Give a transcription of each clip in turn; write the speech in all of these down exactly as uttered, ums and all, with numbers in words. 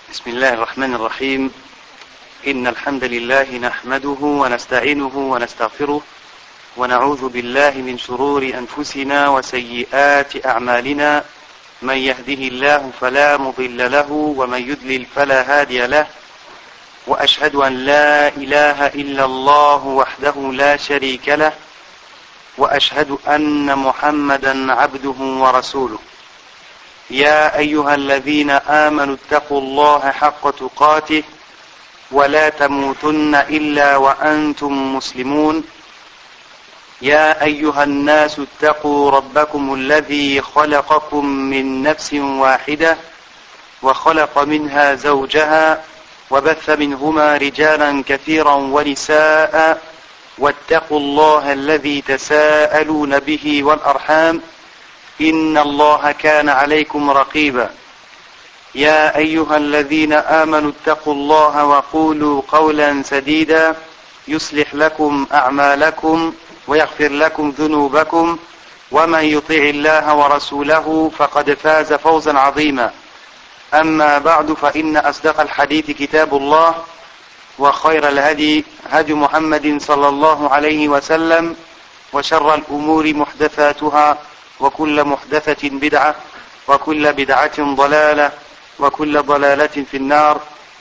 بسم الله الرحمن الرحيم إن الحمد لله نحمده ونستعينه ونستغفره ونعوذ بالله من شرور أنفسنا وسيئات أعمالنا من يهده الله فلا مضل له ومن يضلل فلا هادي له وأشهد أن لا إله إلا الله وحده لا شريك له وأشهد أن محمدا عبده ورسوله يا أيها الذين آمنوا اتقوا الله حق تقاته ولا تموتن إلا وأنتم مسلمون يا أيها الناس اتقوا ربكم الذي خلقكم من نفس واحدة وخلق منها زوجها وبث منهما رجالا كثيرا ونساء واتقوا الله الذي تساءلون به والأرحام إن الله كان عليكم رقيبا يا أيها الذين آمنوا اتقوا الله وقولوا قولا سديدا يصلح لكم أعمالكم ويغفر لكم ذنوبكم ومن يطع الله ورسوله فقد فاز فوزا عظيما أما بعد فإن أصدق الحديث كتاب الله وخير الهدي هدي محمد صلى الله عليه وسلم وشر الأمور محدثاتها وكل محدثة بدعة وكل بدعة ضلالة وكل ضلالة في النار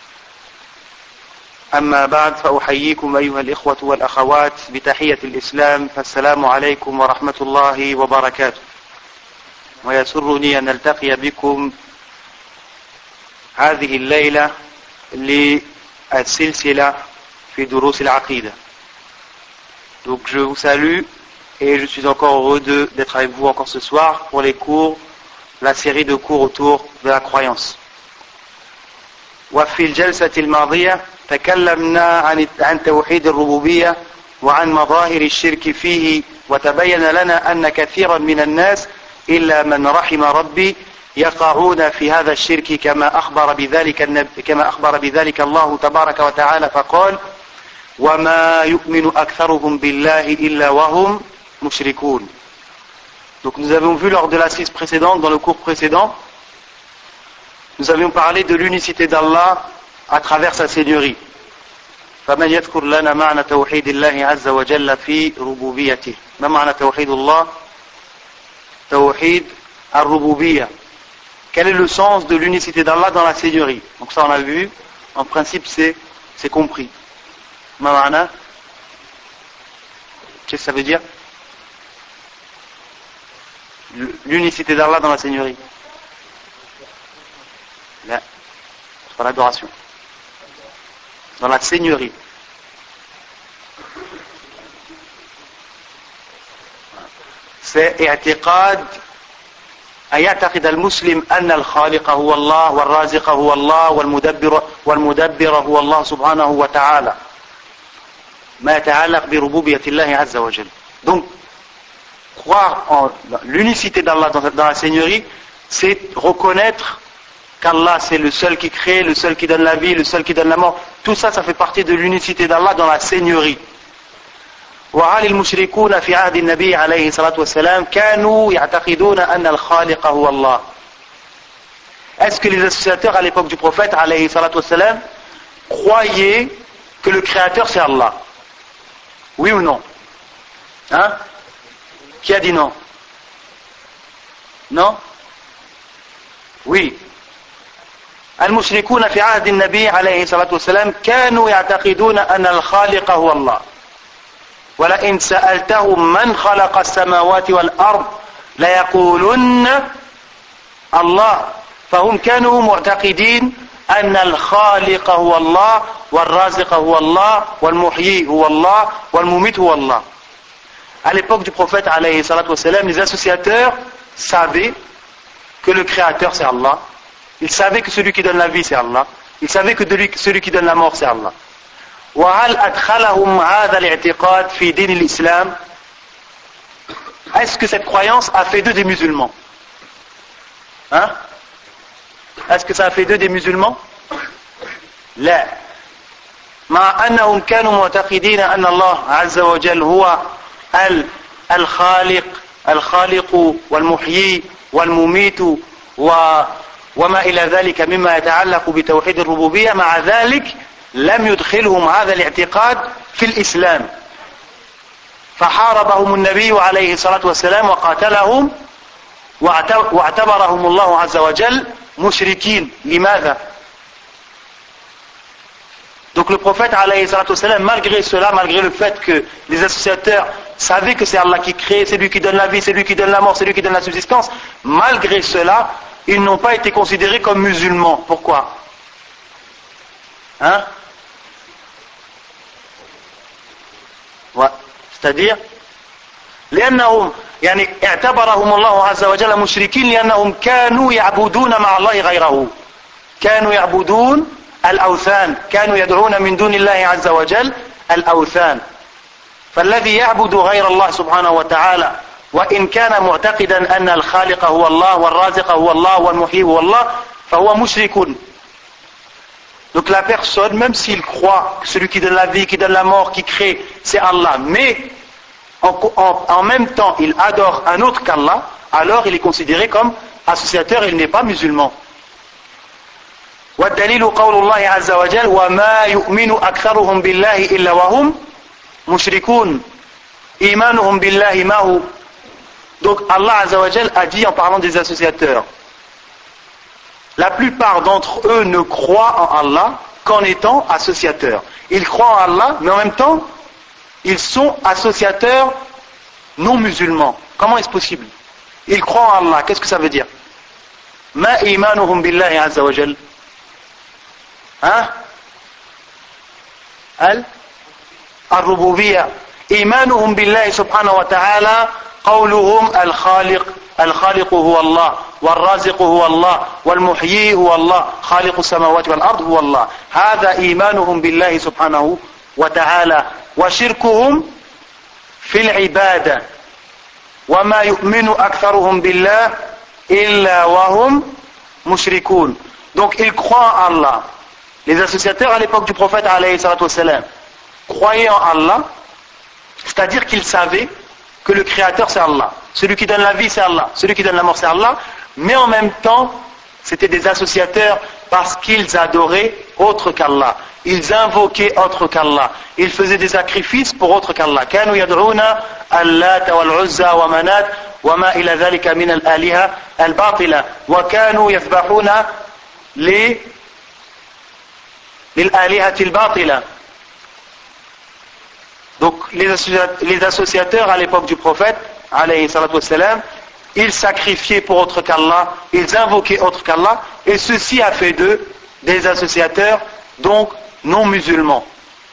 أما بعد فأحييكم أيها الإخوة والأخوات بتحية الإسلام فالسلام عليكم ورحمة الله وبركاته ويسرني أن نلتقي بكم هذه الليلة للسلسلة في دروس العقيدة. Donc je vous salue et je suis encore heureux de, d'être avec vous encore ce soir pour les cours, la série de cours autour de la croyance. وفي الجلسة الماضية تكلمنا عن عن توحيد الربوبية وعن مظاهر الشرك فيه وتبين لنا أن كثيرا من الناس إلا من رحم ربي يقعون في هذا الشرك كما أخبر بذلك النبي كما أخبر بذلك الله تبارك وتعالى فقال وما يؤمن أكثرهم بالله إلا وهم mushrikoun. Donc nous avons vu lors de l'assise précédente, dans le cours précédent, nous avions parlé de l'unicité d'Allah à travers sa seigneurie. فمن يذكر لنا معنى توحيد الله عز وجل في ربوبيته. ما معنى توحيد الله؟ توحيد الربوبية. Quel est le sens de l'unicité d'Allah dans la seigneurie? Donc ça on a vu, en principe c'est, c'est compris. ما معنى? Qu'est-ce que ça veut dire? L'unicité d'Allah dans la seigneurie. Là, c'est pas l'adoration. Dans la seigneurie. C'est اعتقاد أن يعتقد المسلم أن الخالق هو الله والرازق هو الله والمدبر والمدبر هو الله سبحانه وتعالى. ما يتعلق بربوبية الله عز وجل. Donc croire en l'unicité d'Allah dans, dans la seigneurie, c'est reconnaître qu'Allah c'est le seul qui crée, le seul qui donne la vie, le seul qui donne la mort. Tout ça, ça fait partie de l'unicité d'Allah dans la seigneurie. وعلى المشركون في عهد النبي عليه الصلاة والسلام كانوا يعتقدون أن الخالق هو الله. Est-ce que les associateurs à l'époque du prophète عليه الصلاة والسلام croyaient que le créateur c'est Allah? Oui ou non? Hein? Qui a dit non? Non? Oui. المشركون في عهد النبي عليه الصلاة والسلام كانوا يعتقدون أن الخالق هو الله. ولئن سألتهم من خلق السماوات والأرض ليقولن الله. فهم كانوا معتقدين أن الخالق هو الله والرازق هو الله والمحيي هو الله والمميت هو الله. À l'époque du prophète alayhi salatu wassalam, les associateurs savaient que le créateur c'est Allah. Ils savaient que celui qui donne la vie c'est Allah. Ils savaient que celui qui donne la mort c'est Allah. وهل أدخلهم هذا الاعتقاد في دين الإسلام? Est-ce que cette croyance a fait d'eux des musulmans? Hein? Est-ce que ça a fait d'eux des musulmans? لا. مع أنهم كانوا معتقدين أن الله عز وجل هو الخالق الخالق والمحيي والمميت وما إلى ذلك مما يتعلق بتوحيد الربوبية مع ذلك لم يدخلهم هذا الاعتقاد في الإسلام فحاربهم النبي عليه الصلاة والسلام وقاتلهم واعتبرهم الله عز وجل مشركين. لماذا؟ Donc le prophète alayhi salatu wassalam, malgré cela, malgré le fait que les associateurs savaient que c'est Allah qui crée, c'est lui qui donne la vie, c'est lui qui donne la mort, c'est lui qui donne la subsistance, malgré cela, ils n'ont pas été considérés comme musulmans. Pourquoi? Hein? Ouais. C'est-à-dire لأنهم يعني اعتبرهم الله عز وجل مشركين لأنهم كانوا يعبدون مع الله غيره كانوا يعبدون الأوثان كانوا يدعون من دون الله عز وجل الأوثان فالذي يعبد غير الله سبحانه وتعالى وإن كان معتقدا أن الخالق هو الله والرازق هو الله والمحيي هو الله فهو مشرك. Donc la personne, même s'il croit que celui qui donne la vie, qui donne la mort, qui crée, c'est Allah, mais en, en, en même temps il adore un autre qu'Allah, alors il est considéré comme associateur et il n'est pas musulman. والدليل قول الله عز وجل وما يؤمن أكثرهم بالله إلا وهم مشركون إيمانهم بالله ما هو. Donc Allah Azza wa Jal a dit en parlant des associateurs, la plupart d'entre eux ne croient en Allah qu'en étant associateurs. Ils croient en Allah, mais en même temps, ils sont associateurs non musulmans. Comment est-ce possible? Ils croient en Allah, qu'est-ce que ça veut dire? Ma imanuhum billahi Azza wa Jal. Hein? Al الربوبية إيمانهم بالله سبحانه وتعالى قولهم الخالق الخالق هو الله والرازق هو الله والمحيي هو الله خالق السماوات والأرض هو الله هذا إيمانهم بالله سبحانه وتعالى وشركهم في العبادة وما يؤمن أكثرهم بالله إلا وهم مشركون. Donc ils croient en Allah. Les associateurs à l'époque du prophète alayhi salatu wassalam croyaient en Allah, c'est-à-dire qu'ils savaient que le créateur c'est Allah, celui qui donne la vie c'est Allah, celui qui donne la mort c'est Allah, mais en même temps c'était des associateurs parce qu'ils adoraient autre qu'Allah, ils invoquaient autre qu'Allah, ils faisaient des sacrifices pour autre qu'Allah. كانوا يدعون اللات والعزى ومنات وما إلى ذلك من الآلهة الباطلة وكانوا يذبحون les للآلهة الباطلة. Donc les associateurs à l'époque du prophète alayhi salatu wassalam, ils sacrifiaient pour autre qu'Allah, ils invoquaient autre qu'Allah, et ceci a fait d'eux des associateurs donc non musulmans.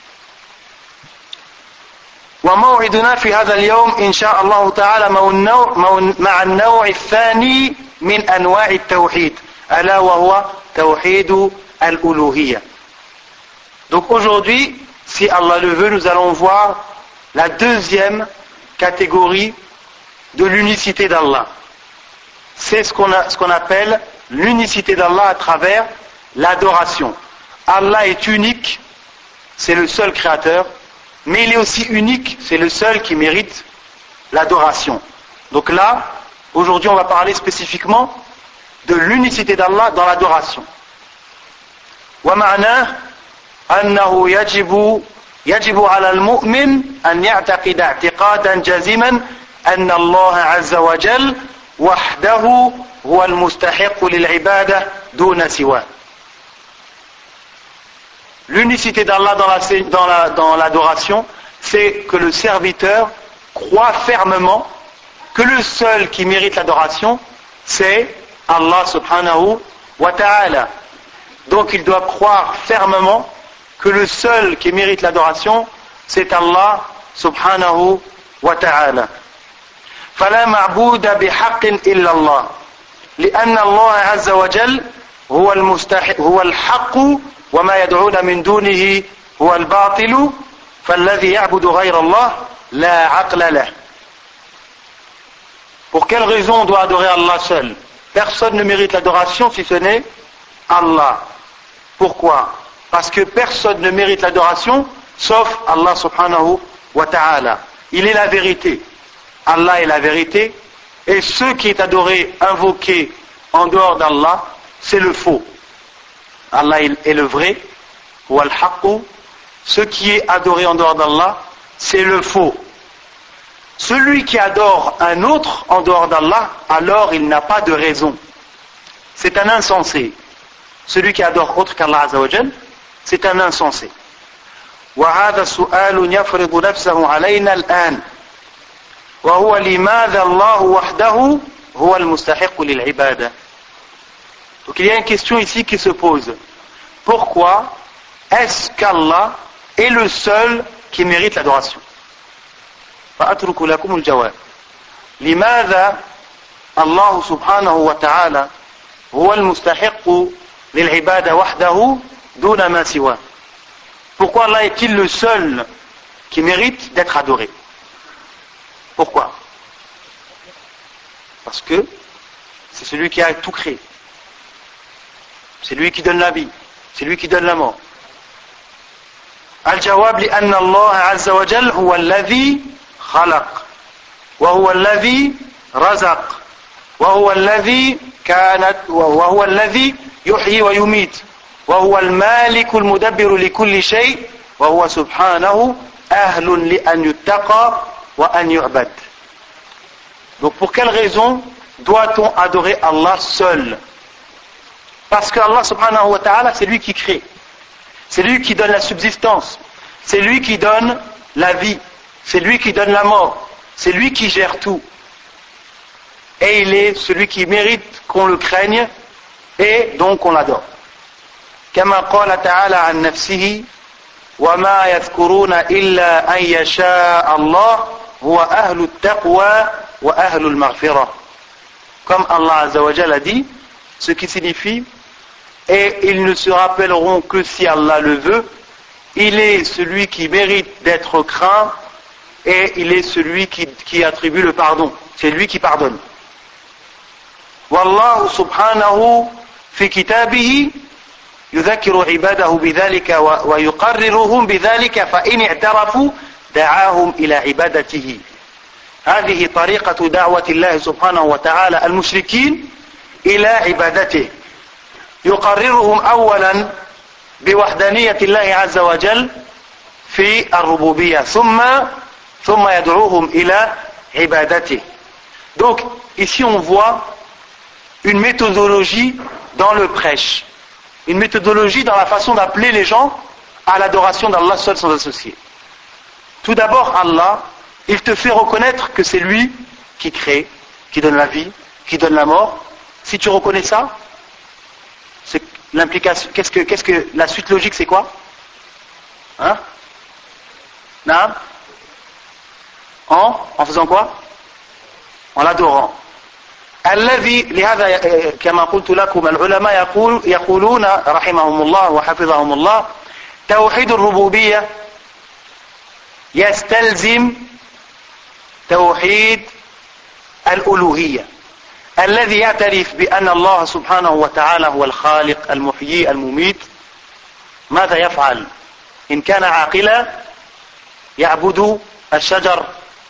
وموعدنا في هذا اليوم إن شاء الله تعالى مع النوع الثاني من أنواع التوحيد ألا وهو توحيد الألوهية. Donc aujourd'hui, si Allah le veut, nous allons voir la deuxième catégorie de l'unicité d'Allah. C'est ce qu'on a, ce qu'on appelle l'unicité d'Allah à travers l'adoration. Allah est unique, c'est le seul créateur, mais il est aussi unique, c'est le seul qui mérite l'adoration. Donc là, aujourd'hui on va parler spécifiquement de l'unicité d'Allah dans l'adoration. Wa ma'na أنه يجب يجب على المؤمن أن يعتقد اعتقادا جازما أن الله عز وجل وحده هو المستحق للعبادة دون سواه. L'unicité d'Allah dans, la, dans, la, dans l'adoration, c'est que le serviteur croit fermement que le seul qui mérite l'adoration, c'est Allah subhanahu wa ta'ala. Donc il doit croire fermement que le seul qui mérite l'adoration, c'est Allah subhanahu wa ta'ala. فلا معبود بحق إلا الله لأن الله عز وجل هو المستحق هو الحق وما يدعون من دونه هو الباطل فالذي يعبد غير الله لا عقل له. Pour quelle raison on doit adorer Allah seul? Personne ne mérite l'adoration si ce n'est Allah. Pourquoi? Parce que personne ne mérite l'adoration sauf Allah subhanahu wa ta'ala. Il est la vérité. Allah est la vérité. Et ce qui est adoré, invoqué en dehors d'Allah c'est le faux. Allah est le vrai. Wal haqqu, ce qui est adoré en dehors d'Allah, c'est le faux. Celui qui adore un autre en dehors d'Allah, alors il n'a pas de raison. C'est un insensé. Celui qui adore autre qu'Allah Azza wa Jal, c'est un insensé. وهذا سؤال يفرض نفسه علينا الآن وهو لماذا الله وحده هو المستحق للعبادة. Donc il y a une question ici qui se pose. Pourquoi est-ce qu'Allah est le seul qui mérite l'adoration? فأترك لكم الجواب. لماذا الله سبحانه وتعالى هو المستحق للعبادة وحده دون ما سواه. Pourquoi Allah est-il le seul qui mérite d'être adoré? Pourquoi? Parce que c'est celui qui a tout créé. C'est lui qui donne la vie. C'est lui qui donne la mort. Al-jawab لأن الله عز وجل هو الذي خلق وهو الذي رزق وهو الذي كانت وهو الذي يحيي ويميت وهو المالك المدبر لكل شيء وهو سبحانه أهل لأن يتقى وأن يعبد. Donc pour quelle raison doit-on adorer Allah seul? Parce que Allah subhanahu wa ta'ala, c'est lui qui crée, c'est lui qui donne la subsistance, c'est lui qui donne la vie, c'est lui qui donne la mort, c'est lui qui gère tout. Et il est celui qui mérite qu'on le craigne et donc qu'on l'adore. كما قال تعالى عن نفسه وما يذكرون إلا أن يشاء الله هو أهل التقوى وأهل المغفرة. Comme Allah Azza wa Jalla a dit, ce qui signifie et ils ne se rappelleront que si Allah le veut, il est celui qui mérite d'être craint et il est celui qui, qui attribue le pardon, c'est lui qui pardonne. Wallahu subhanahu fi kitabihi يذكر عباده بذلك ويقررهم بذلك فإن اعترفوا دعاهم إلى عبادته. هذه طريقة دعوة الله سبحانه وتعالى المشركين إلى عبادته. يقررهم أولا بوحدانية الله عز وجل في الربوبية ثم ثم يدعوهم إلى عبادته. Donc ici on voit une méthodologie dans le prêche. Une méthodologie dans la façon d'appeler les gens à l'adoration d'Allah seul sans associé. Tout d'abord, Allah, il te fait reconnaître que c'est lui qui crée, qui donne la vie, qui donne la mort. Si tu reconnais ça, c'est l'implication. Qu'est-ce que, qu'est-ce que la suite logique, c'est quoi? Hein? Non? En, en faisant quoi? En l'adorant. الذي لهذا كما قلت لكم العلماء يقول يقولون رحمهم الله وحفظهم الله توحيد الربوبية يستلزم توحيد الألوهية الذي يعترف بأن الله سبحانه وتعالى هو الخالق المحيي المميت. ماذا يفعل؟ إن كان عاقلا يعبد الشجر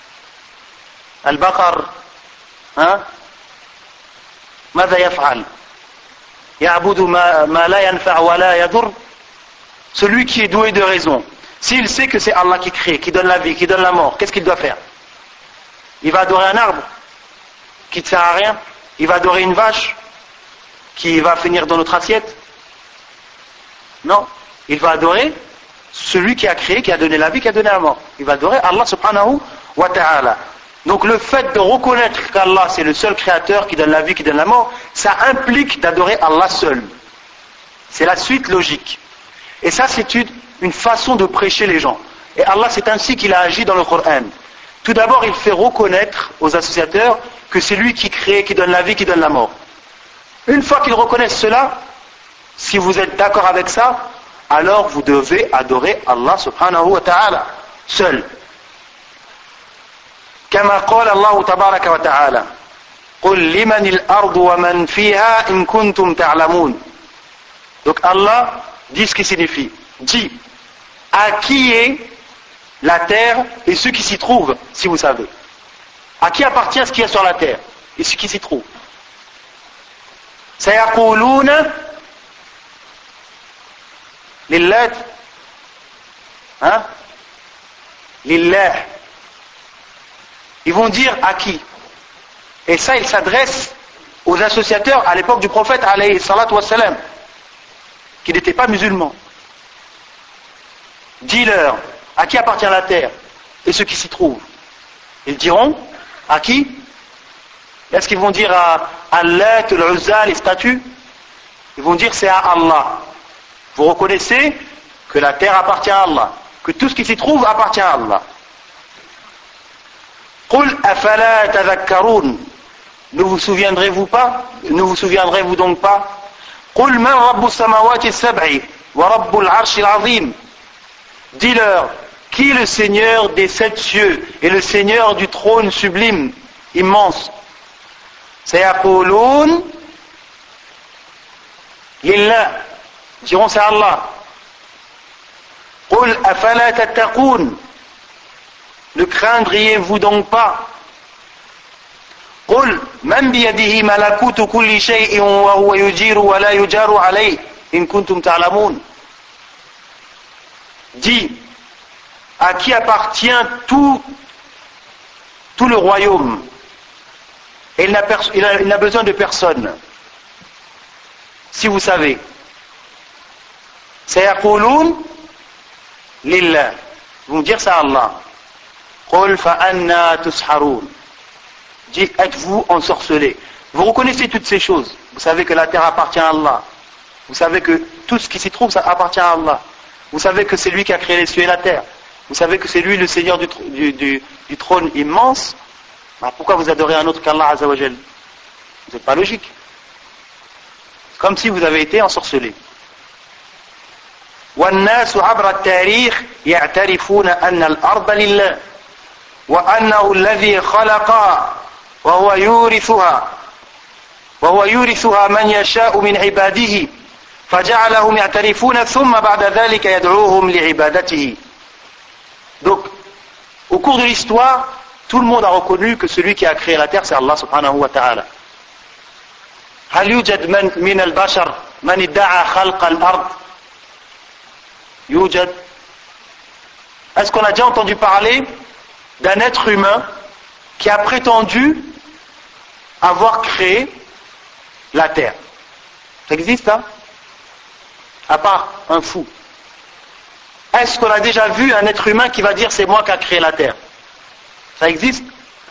البقر ها ماذا يفعل؟ يعبد ما, ما لا ينفع ولا يضر. Celui qui est doué de raison, s'il sait que c'est Allah qui crée, qui donne la vie, qui donne la mort, qu'est-ce qu'il doit faire? Il va adorer un arbre qui ne sert à rien? Il va adorer une vache qui va finir dans notre assiette? Non, il va adorer celui qui a créé, qui a donné la vie, qui a donné la mort. Il va adorer Allah subhanahu wa ta'ala. Donc le fait de reconnaître qu'Allah c'est le seul créateur qui donne la vie, qui donne la mort, ça implique d'adorer Allah seul. C'est la suite logique. Et ça c'est une, une façon de prêcher les gens. Et Allah c'est ainsi qu'il a agi dans le Coran. Tout d'abord il fait reconnaître aux associateurs que c'est lui qui crée, qui donne la vie, qui donne la mort. Une fois qu'ils reconnaissent cela, si vous êtes d'accord avec ça, alors vous devez adorer Allah subhanahu wa ta'ala seul. كما قال الله تبارك وتعالى قل لمن الأرض ومن فيها إن كنتم تعلمون. Donc Allah dit ce qui signifie. Dit à qui est la terre et ceux qui s'y trouvent, si vous savez. À qui appartient ce qu'il y a sur la terre et ce qui s'y trouve. سيقولون لله hein لله. Ils vont dire à qui? Et ça, il s'adresse aux associateurs à l'époque du prophète alayhi salatu wassalam, qui n'étaient pas musulmans. Dis-leur, à qui appartient la terre et ceux qui s'y trouvent? Ils diront, à qui? Est-ce qu'ils vont dire à Allah, al-Uzza, les statues? Ils vont dire c'est à Allah. Vous reconnaissez que la terre appartient à Allah, que tout ce qui s'y trouve appartient à Allah. Qul afala tadhakkarun. Ne vous souviendrez-vous pas? Ne vous souviendrez-vous donc pas? Qul man rabbus samawati as-sab'i wa rabbul arshil azim. Dis-leur, qui est le Seigneur des sept cieux et le Seigneur du trône sublime, immense? Sayaqulun lillah. Diront c'est Allah. Qul afala tattaqun. Ne craindriez-vous donc pas? Qul man biyadihi malakutu kulli shay'in wa huwa yujiru wa la yujaru alayhi in kuntum ta'lamun. Dis, à qui appartient tout, tout le royaume, et il n'a, pers- il, a, il n'a besoin de personne, si vous savez. Sayaqulun lillah. Ils vont dire ça à Allah. Qul fa anna tusharun. Dis, êtes-vous ensorcelés? Vous reconnaissez toutes ces choses. Vous savez que la terre appartient à Allah. Vous savez que tout ce qui s'y trouve, ça appartient à Allah. Vous savez que c'est lui qui a créé les cieux et la terre. Vous savez que c'est lui le Seigneur du, du, du, du trône immense. Alors pourquoi vous adorez un autre qu'Allah Azza wa Jal? Vous n'êtes pas logique. Comme si vous avez été ensorcelés. وَالنَّاسُ عَبْرَ التَّارِيخِ يَعْتَرِفُونَ أَنَّ الْأَرْضَ لِلَّهِ وَأَنَّهُ الَّذِي خَلَقَهَا وَهُوَ يُورِثُهَا وَهُوَ يُورِثُهَا مَنْ يَشَاءُ مِنْ عِبَادِهِ فَجَعَلَهُمْ يَعْتَرِفُونَ ثُمَّ بَعْدَ ذَلِكَ يَدْعُوهُمْ لِعِبَادَتِهِ. Donc, au cours de l'histoire, tout le monde a reconnu que celui qui a créé la terre, c'est Allah subhanahu wa ta'ala. هل يوجد من من البشر من ادعى خلق الأرض؟ يوجد. Est-ce qu'on a déjà entendu parler d'un être humain qui a prétendu avoir créé la terre? Ça existe, hein? À part un fou. Est-ce qu'on a déjà vu un être humain qui va dire c'est moi qui a créé la terre? Ça existe?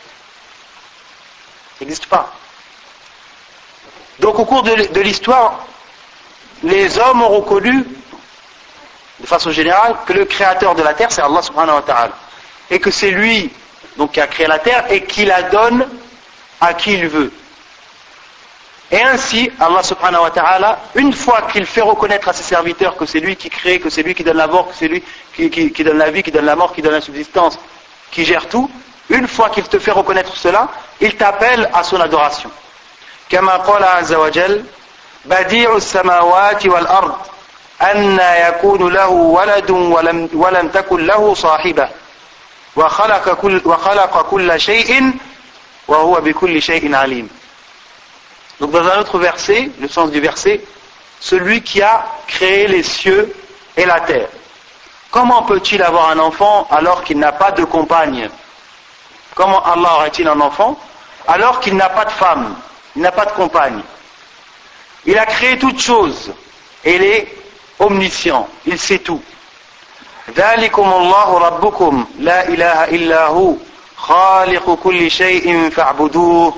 Ça n'existe pas. Donc au cours de, de l'histoire, les hommes ont reconnu, de façon générale, que le créateur de la terre, c'est Allah subhanahu wa ta'ala. Et que c'est lui donc, qui a créé la terre et qui la donne à qui il veut. Et ainsi, Allah subhanahu wa ta'ala, une fois qu'il fait reconnaître à ses serviteurs que c'est lui qui crée, que c'est lui qui donne la mort, que c'est lui qui, qui, qui donne la vie, qui donne la mort, qui donne la subsistance, qui gère tout, une fois qu'il te fait reconnaître cela, il t'appelle à son adoration. كما قال عز وجل بديع السماوات والأرض أن يكون له ولد ولم, ولم تكن له صاحبة وخلق كل, وخلق كل شيء وهو بكل شيء عليم. Donc dans un autre verset, le sens du verset, celui qui a créé les cieux et la terre. Comment peut-il avoir un enfant alors qu'il n'a pas de compagne? Comment Allah aurait-il un enfant alors qu'il n'a pas de femme? Il n'a pas de compagne. Il a créé toutes choses. Et il est omniscient. Il sait tout. ذَلِكُمُ اللَّهُ رَبُّكُمْ لَا إِلَهَ إِلَّا هُوَ خَالِقُ كُلِّ شَيْءٍ فَاعْبُدُوهُ.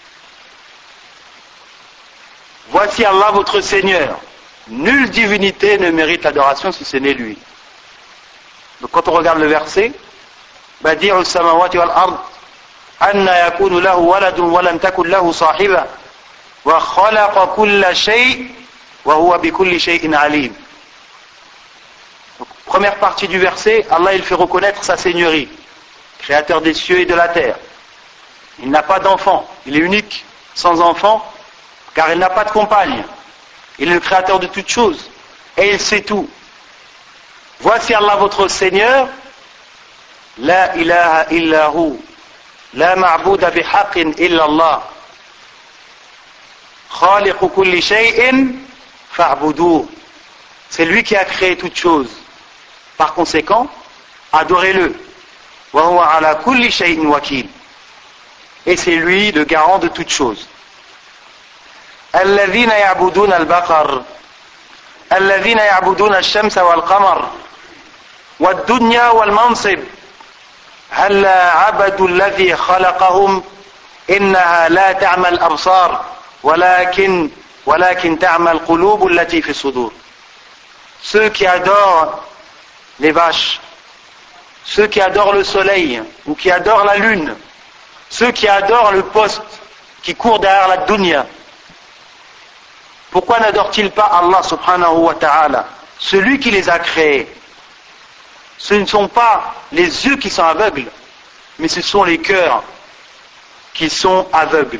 Voici Allah votre Seigneur. Nulle divinité ne mérite l'adoration si ce n'est lui. Donc quand on regarde le verset, بَدِيعُ السَّمَاوَاتِ وَالْأَرْضِ أن يكون له ولد ولم تكن له صاحبة وخلق كل شيء وهو بكل شيء عليم. Donc, première partie du verset, Allah il fait reconnaître sa seigneurie, créateur des cieux et de la terre. Il n'a pas d'enfant, il est unique, sans enfant, car il n'a pas de compagne. Il est le créateur de toutes choses et il sait tout. Voici Allah votre Seigneur, la ilaha illa hu. لا معبود بحق إلا الله khaliqu kulli shay'in fa'buduh. C'est lui qui a créé toutes choses. Par conséquent, adorez-le. Wa huwa ala kulli shay'in wakil. Et c'est lui le garant de toutes choses. Alladhina ya'buduna al-baqar, alladhina ya'buduna ash-shamsa wal-qamar, wad-dunya wal-mansib. هل عبدوا الذي خلقهم إنها لا تعمى الأبصار ولكن ولكن تعمى القلوب التي في الصدور. Ceux qui adorent les vaches, ceux qui adorent le soleil ou qui adorent la lune, ceux qui adorent le poste qui court derrière la dunya, pourquoi n'adorent-ils pas Allah subhanahu wa ta'ala, celui qui les a créés? Ce ne sont pas les yeux qui sont aveugles, mais ce sont les cœurs qui sont aveugles.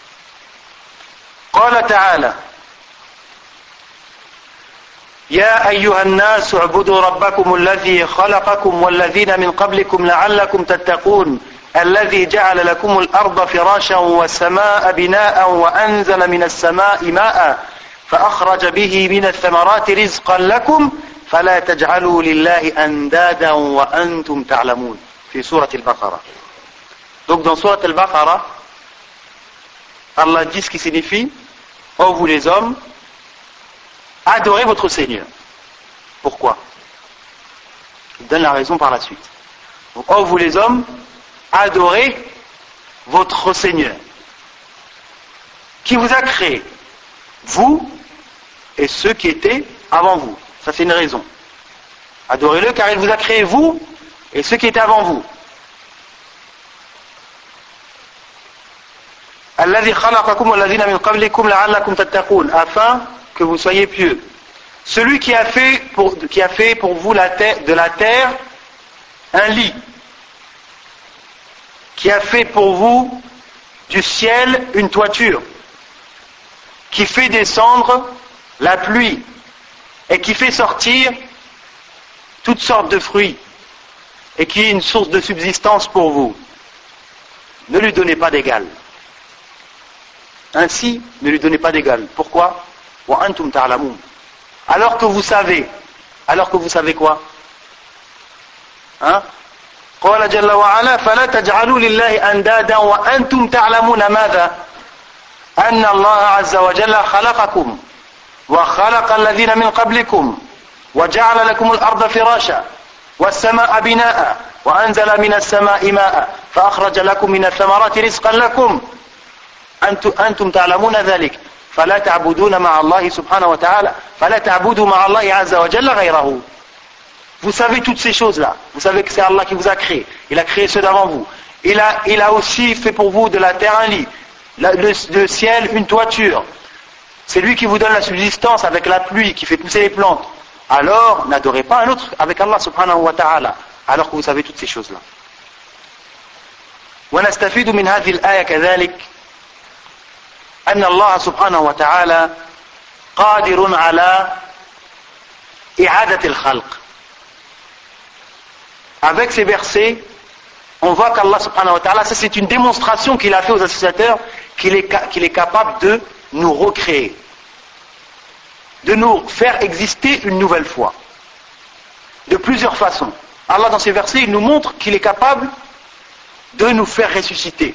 قال تعالى يا أيها الناس اعبدوا ربكم الذي خلقكم والذين من قبلكم لعلكم تتقون الذي جعل لكم الأرض فراشا والسماء بناء وأنزل من السماء ماء فأخرج به من الثمرات رزقا لكم فلا تجعلوا لله أندادا وأنتم تعلمون. في سورة البقرة. Donc dans Surat al-Baqarah, Allah dit ce qui signifie: ô vous les hommes, adorez votre Seigneur. Pourquoi? Il donne la raison par la suite. Donc, ô vous les hommes, adorez votre Seigneur, qui vous a créé, vous et ceux qui étaient avant vous. Ça c'est une raison. Adorez-le car il vous a créé, vous et ceux qui étaient avant vous. Alladhi khalaqakum walladhina min qablikum la'allakum tattaqun, afin que vous soyez pieux. Celui qui a fait pour, qui a fait pour vous la terre, de la terre un lit, qui a fait pour vous du ciel une toiture, qui fait descendre la pluie et qui fait sortir toutes sortes de fruits et qui est une source de subsistance pour vous. Ne lui donnez pas d'égal. Ainsi, ne lui donnez pas d'égal. Pourquoi? Wa antum ta'lamun. Alors que vous savez. Alors que vous savez quoi? Hein? قال جل وعلا فلا تجعلوا لله أندادا وأنتم تعلمون ماذا؟ أن الله عز وجل خلقكم وخلق الذين من قبلكم وجعل لكم الأرض فراشا والسماء بناء وأنزل من السماء ماء فأخرج لكم من الثمرات رزقا لكم أنتم تعلمون ذلك فلا تعبدون مع الله سبحانه وتعالى فلا تعبدوا مع الله عز وجل غيره. Vous savez toutes ces choses-là. Vous savez que c'est Allah qui vous a créé. Il a créé ceux d'avant vous. Il a, il a aussi fait pour vous de la terre un lit, le, le, le ciel une toiture. C'est lui qui vous donne la subsistance avec la pluie, qui fait pousser les plantes. Alors, n'adorez pas un autre avec Allah subhanahu wa ta'ala, alors que vous savez toutes ces choses-là. ونستفيد من هذه الآية كذلك أن الله سبحانه وتعالى قادر على إعادة الخلق. Avec ces versets, on voit qu'Allah subhanahu wa ta'ala, ça c'est une démonstration qu'il a fait aux associateurs, qu'il est, qu'il est capable de nous recréer, de nous faire exister une nouvelle fois, de plusieurs façons. Allah dans ces versets, il nous montre qu'il est capable de nous faire ressusciter.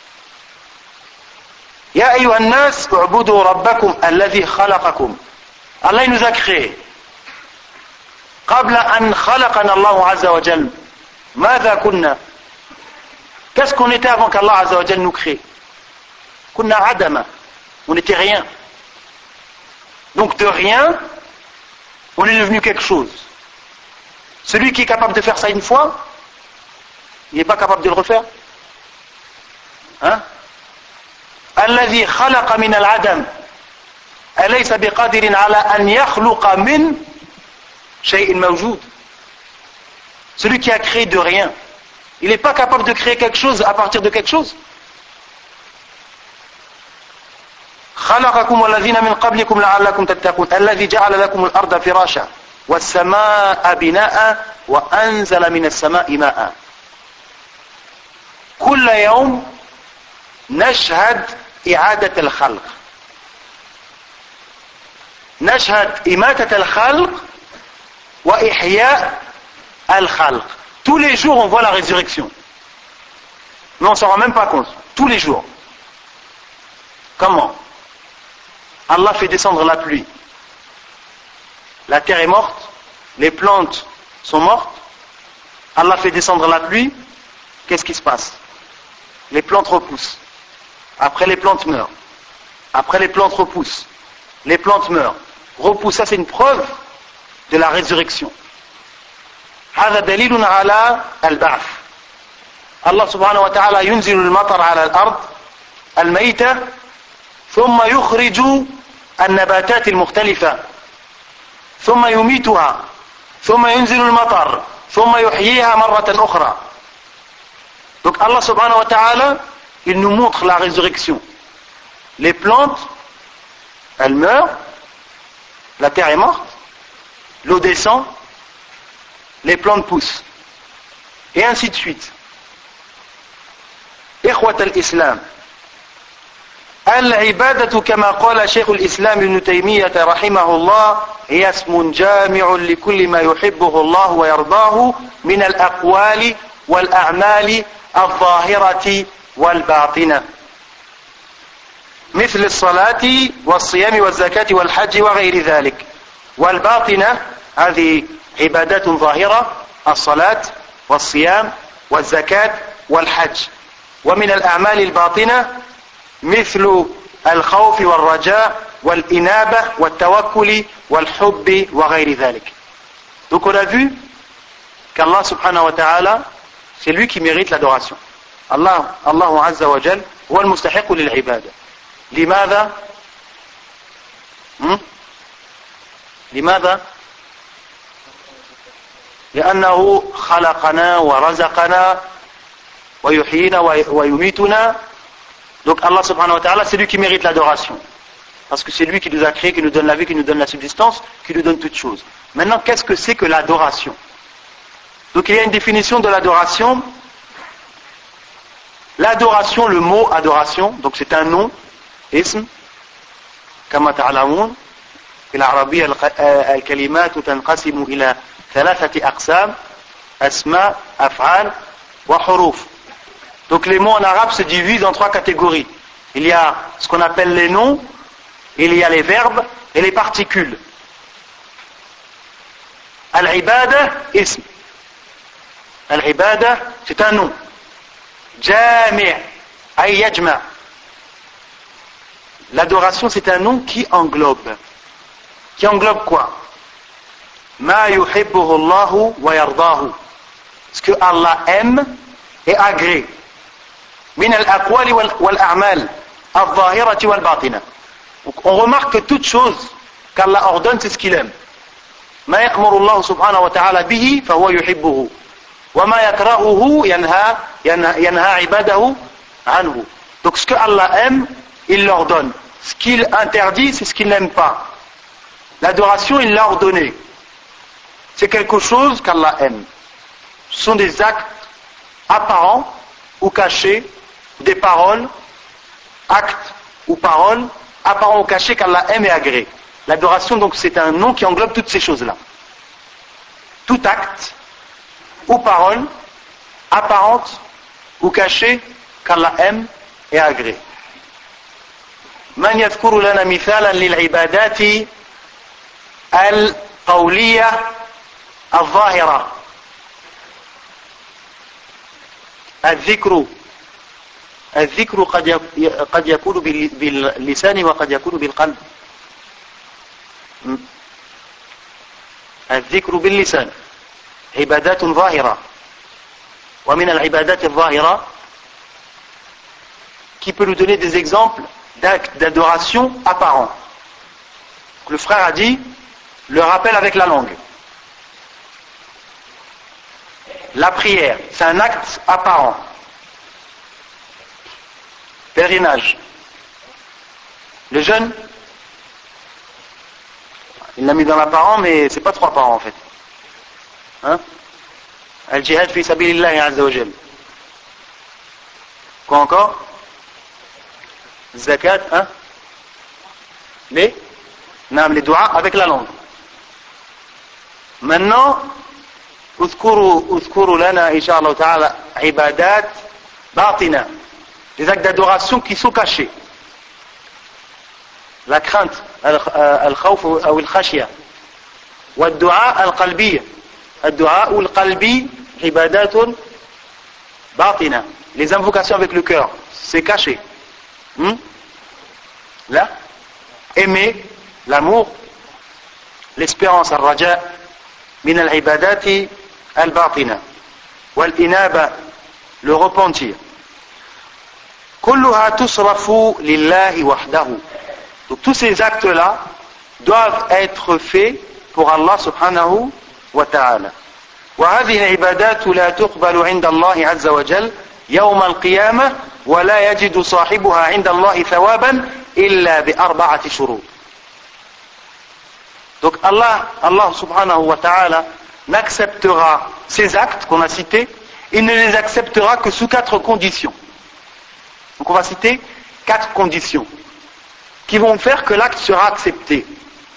Ya ayyuhan nas u'budu rabbakum alladhi khalaqakum. Allah il nous a créés. قبل أن خلقنا الله عز وجل ماذا كنا؟ Qu'est-ce qu'on était avant qu'Allah عز وجل nous crée? كنا عدما, on n'était rien. Donc de rien, on est devenu quelque chose. Celui qui est capable de faire ça une fois, il n'est pas capable de le refaire. Hein? الذي خلق من العدم أليس بقادر على أن يخلق من شيء موجود. Celui qui a créé de rien, il n'est pas capable de créer quelque chose à partir de quelque chose. خلقكم والذين من قبلكم لعلكم تتقون الذي جعل لكم الأرض فراشا والسماء بناء وأنزل من السماء ماء. كل يوم نشهد إعادة الخلق. نشهد إماتة الخلق وإحياء الخلق. Tous les jours on voit la résurrection. Mais on ne s'en rend même pas compte. Tous les jours. Comment? Allah fait descendre la pluie. La terre est morte, les plantes sont mortes. Allah fait descendre la pluie. Qu'est-ce qui se passe? Les plantes repoussent. Après les plantes meurent. Après les plantes repoussent. Les plantes meurent. Repoussent. Ça c'est une preuve de la résurrection. هذا دليل على البعث. الله سبحانه وتعالى ينزل المطر على الأرض الميتة ثم يخرج النباتات المختلفة ثم يميتها ثم ينزل المطر ثم يحييها مرة أخرى. Donc Allah subhanahu wa ta'ala, il nous montre la résurrection. Les plantes, elles meurent, la terre est morte, l'eau descend, les plantes poussent. Et ainsi de suite. إخوة الإسلام، العبادة كما قال شيخ الإسلام ابن تيمية رحمه الله هي اسم جامع لكل ما يحبه الله ويرضاه من الأقوال والأعمال الظاهرة والباطنة مثل الصلاة والصيام والزكاة والحج وغير ذلك. والباطنة هذه عبادات ظاهرة، الصلاة والصيام والزكاة والحج. ومن الأعمال الباطنة مثل الخوف والرجاء والإنابة والتوكل والحب وغير ذلك. Donc on a vu qu'Allah subhanahu wa ta'ala, c'est lui qui mérite l'adoration. Allah, Allah azza wa jal, هو المستحق للعبادة. لماذا؟ م? لماذا؟ لأنه خلقنا ورزقنا ويحيينا ويميتنا. Donc Allah subhanahu wa ta'ala, c'est lui qui mérite l'adoration. Parce que c'est lui qui nous a créés, qui nous donne la vie, qui nous donne la subsistance, qui nous donne toutes choses. Maintenant, qu'est-ce que c'est que l'adoration? Donc il y a une définition de l'adoration. L'adoration, le mot adoration, donc c'est un nom, ism, كما تعلمون في العربية الكلمات تنقسم إلى ثلاثة أقسام أسماء أفعال وحروف. Donc les mots en arabe se divisent en trois catégories. Il y a ce qu'on appelle les noms, il y a les verbes et les particules. Al-ibada, ism. Al-ibada, c'est un nom. Jami' ay yajma'. L'adoration, c'est un nom qui englobe. Qui englobe quoi? Ma yuhibbuhu Allahu wa yardahu. Ce que Allah aime et agrée. من الأقوال والأعمال الظاهرة والباطنة. On remarque que toute chose qu'Allah ordonne, c'est ce qu'il aime. ما يأمر الله سبحانه وتعالى به فهو يحبه وما يكرهه ينهى ينهى عباده عنه. Donc ce que Allah aime, il l'ordonne. Ce qu'il interdit, c'est ce qu'il n'aime pas. L'adoration, il l'a ordonné. C'est quelque chose qu'Allah aime. Ce sont des actes apparents ou cachés, des paroles, actes ou paroles, apparents ou cachés qu'Allah aime et agrée. L'adoration, donc, c'est un nom qui englobe toutes ces choses-là. Tout acte ou parole, apparente ou cachée, qu'Allah aime et agrée. من يذكر لنا مثالا للعبادات القولية الظاهرة. الذكر الذكر قد قد يكون باللسان وقد يكون بالقلب. الذكر باللسان عبادات ظاهرة. ومن العبادات الظاهرة, qui peut nous donner des exemples d'actes d'adoration apparents? Le frère a dit le rappel avec la langue. La prière, c'est un acte apparent. Pèlerinage. Le jeûne, il l'a mis dans l'apparent, mais c'est pas trop apparent en fait. Hein? Al-jihad fi sabilillahi azza wa jal. Quoi encore? Zakat, hein? Les Non, les doigts avec la langue. Maintenant, اذكروا اذكروا لنا إن شاء الله تعالى عبادات باطنة, des actes d'adoration qui sont cachés. La crainte, الخوف أو الخشية. والدعاء القلبية. الدعاء القلبي عبادات باطنة. Les invocations avec le cœur, c'est caché. Hmm? Là, aimer, l'amour, l'espérance, الرجاء من العبادات الباطنة والإنابة, le repentir. كلها تصرف لله وحده. Donc tous ces actes-là doivent être faits pour Allah subhanahu wa ta'ala. وهذه العبادات لا تقبل عند الله عز وجل يوم القيامة ولا يجد صاحبها عند الله ثوابا إلا بأربعة شروط. Donc Allah, Allah subhanahu wa ta'ala n'acceptera ces actes qu'on a cités, il ne les acceptera que sous quatre conditions. Donc on va citer quatre conditions qui vont faire que l'acte sera accepté.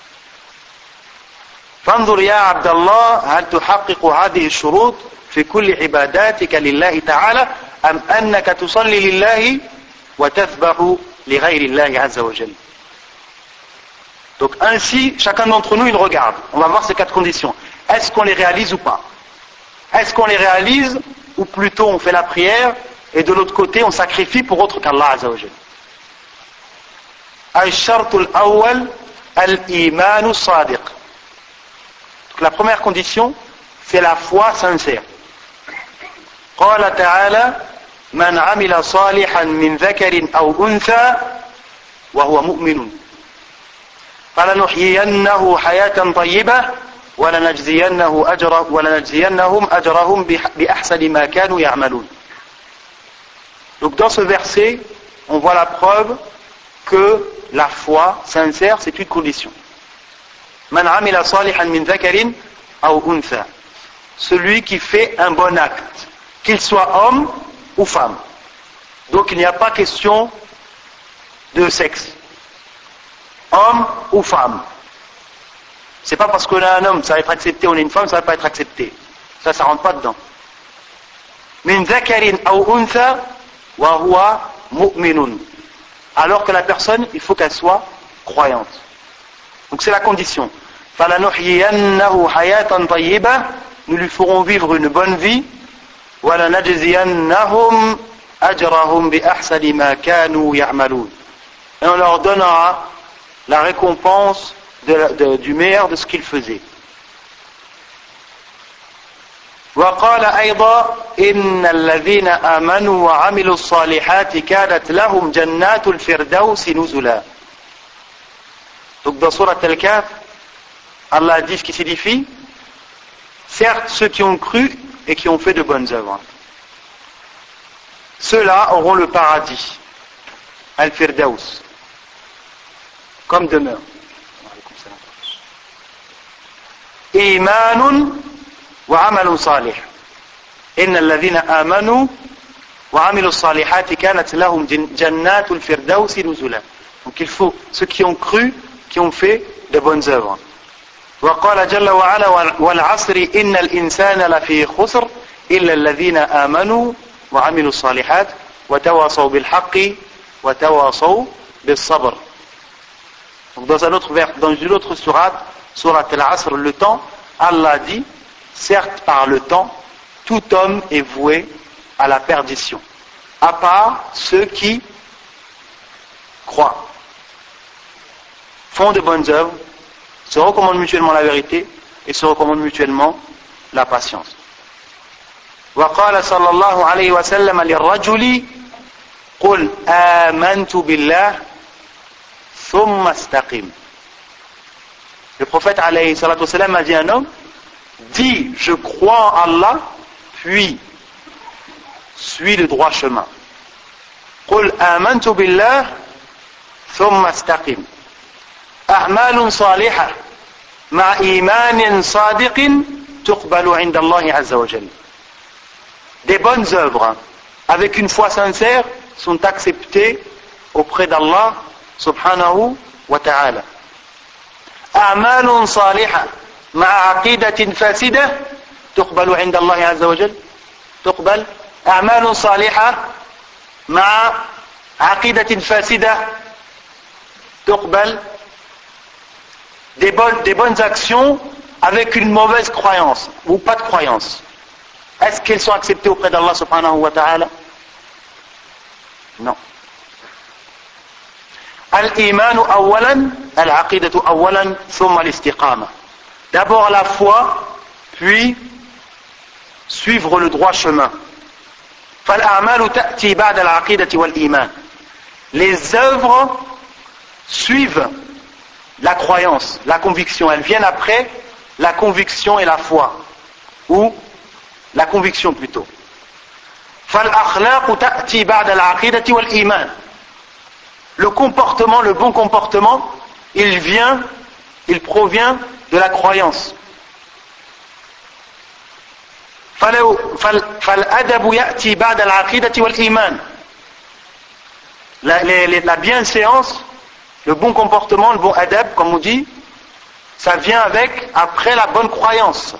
فانظر يا عبد الله هل تحقق هذه الشروط في كل عباداتك لله تعالى أم أنك تصلي لله وتذبح لغير الله عز وجل. Donc ainsi, chacun d'entre nous, il regarde. On va voir ces quatre conditions. Est-ce qu'on les réalise ou pas? Est-ce qu'on les réalise ou plutôt on fait la prière et de l'autre côté on sacrifie pour autre qu'Allah Azza wa Jal. الشرط الأول الإيمان الصادق. Donc la première condition, c'est la foi sincère. قال تعالى من عمل صالحا من ذكر أو أنثى وهو مؤمن فلنحيينه حياة طيبة ولنجزينه أجر ولنجزينهم أجرهم بأحسن ما كانوا يعملون. Donc dans ce verset, on voit la preuve que la foi sincère, c'est une condition. Man amila salihan min dhakarin aw untha. Celui qui fait un bon acte, qu'il soit homme ou femme. Donc il n'y a pas question de sexe. Homme ou femme. C'est pas parce qu'on est un homme, ça va être accepté, on est une femme, ça va pas être accepté. Ça, ça rentre pas dedans. Min dhakarin aw untha wa huwa mu'minun. Alors que la personne, il faut qu'elle soit croyante. Donc c'est la condition. فَلَنُحْيِيَنَّهُ حَيَاةً طَيِّبَةً. Nous lui ferons vivre une bonne vie. وَلَنَجْزِيَنَّهُمْ أَجْرَهُمْ بِأَحْسَنِ مَا كَانُوا يَعْمَلُونَ. Et on leur donnera la récompense de, de, du meilleur de ce qu'ils faisaient. وقال أيضا إن الذين آمنوا وعملوا الصالحات كانت لهم جنات الفردوس نزلا. Donc dans Surat Al-Kahf, Allah dit ce qui signifie, certes ceux qui ont cru et qui ont fait de bonnes œuvres, ceux-là auront le paradis, Al-Firdaus, comme demeure. Imanun وعمل صالح إن الذين آمنوا وعملوا الصالحات كانت لهم جنات الفردوس نزلا. Donc il faut ceux qui ont cru, qui ont fait de bonnes œuvres. وقال جل وعلا والعصر إن الإنسان لفي خسر إلا الذين آمنوا وعملوا الصالحات وتواصوا بالحق وتواصوا بالصبر. Donc dans un autre vers, dans une autre sourate, sourate Al-Asr, le temps, Allah dit certes, par le temps, tout homme est voué à la perdition, à part ceux qui croient, font de bonnes œuvres, se recommandent mutuellement la vérité et se recommandent mutuellement la patience. وقال صلى الله عليه وسلم للرجل قل آمنت بالله ثم استقم. Le prophète alayhi salatu wasalam a dit à un homme, dis je crois en Allah, puis suis le droit chemin. قل آمنت بالله ثم استقم. أعمال صالحة مع إيمان صادق تقبل عند الله عز وجل. Des bonnes œuvres avec une foi sincère sont acceptées auprès d'Allah subhanahu wa ta'ala. أعمال صالحة مع عقيدة فاسدة تقبل عند الله عز وجل. تقبل أعمال صالحة مع عقيدة فاسدة تقبل. Des bonnes, des bonnes actions avec une mauvaise croyance ou pas de croyance. Est-ce qu'elles sont acceptées auprès d'Allah subhanahu wa ta'ala? Non. Al-imanu awalan, al-aqidatu awalan, thumma al-istiqama. D'abord la foi, puis suivre le droit chemin. فالأعمال تأتي بعد العقيدة والإيمان. Les œuvres suivent la croyance, la conviction. Elles viennent après la conviction et la foi. Ou la conviction plutôt. فالأخلاق تأتي بعد العقيدة والإيمان. Le comportement, le bon comportement, il vient, il provient de la croyance. فالأدب يأتي بعد العقيدة والإيمان. La, la, la bienséance, le bon comportement, le bon adab, comme on dit, ça vient avec, après la bonne croyance.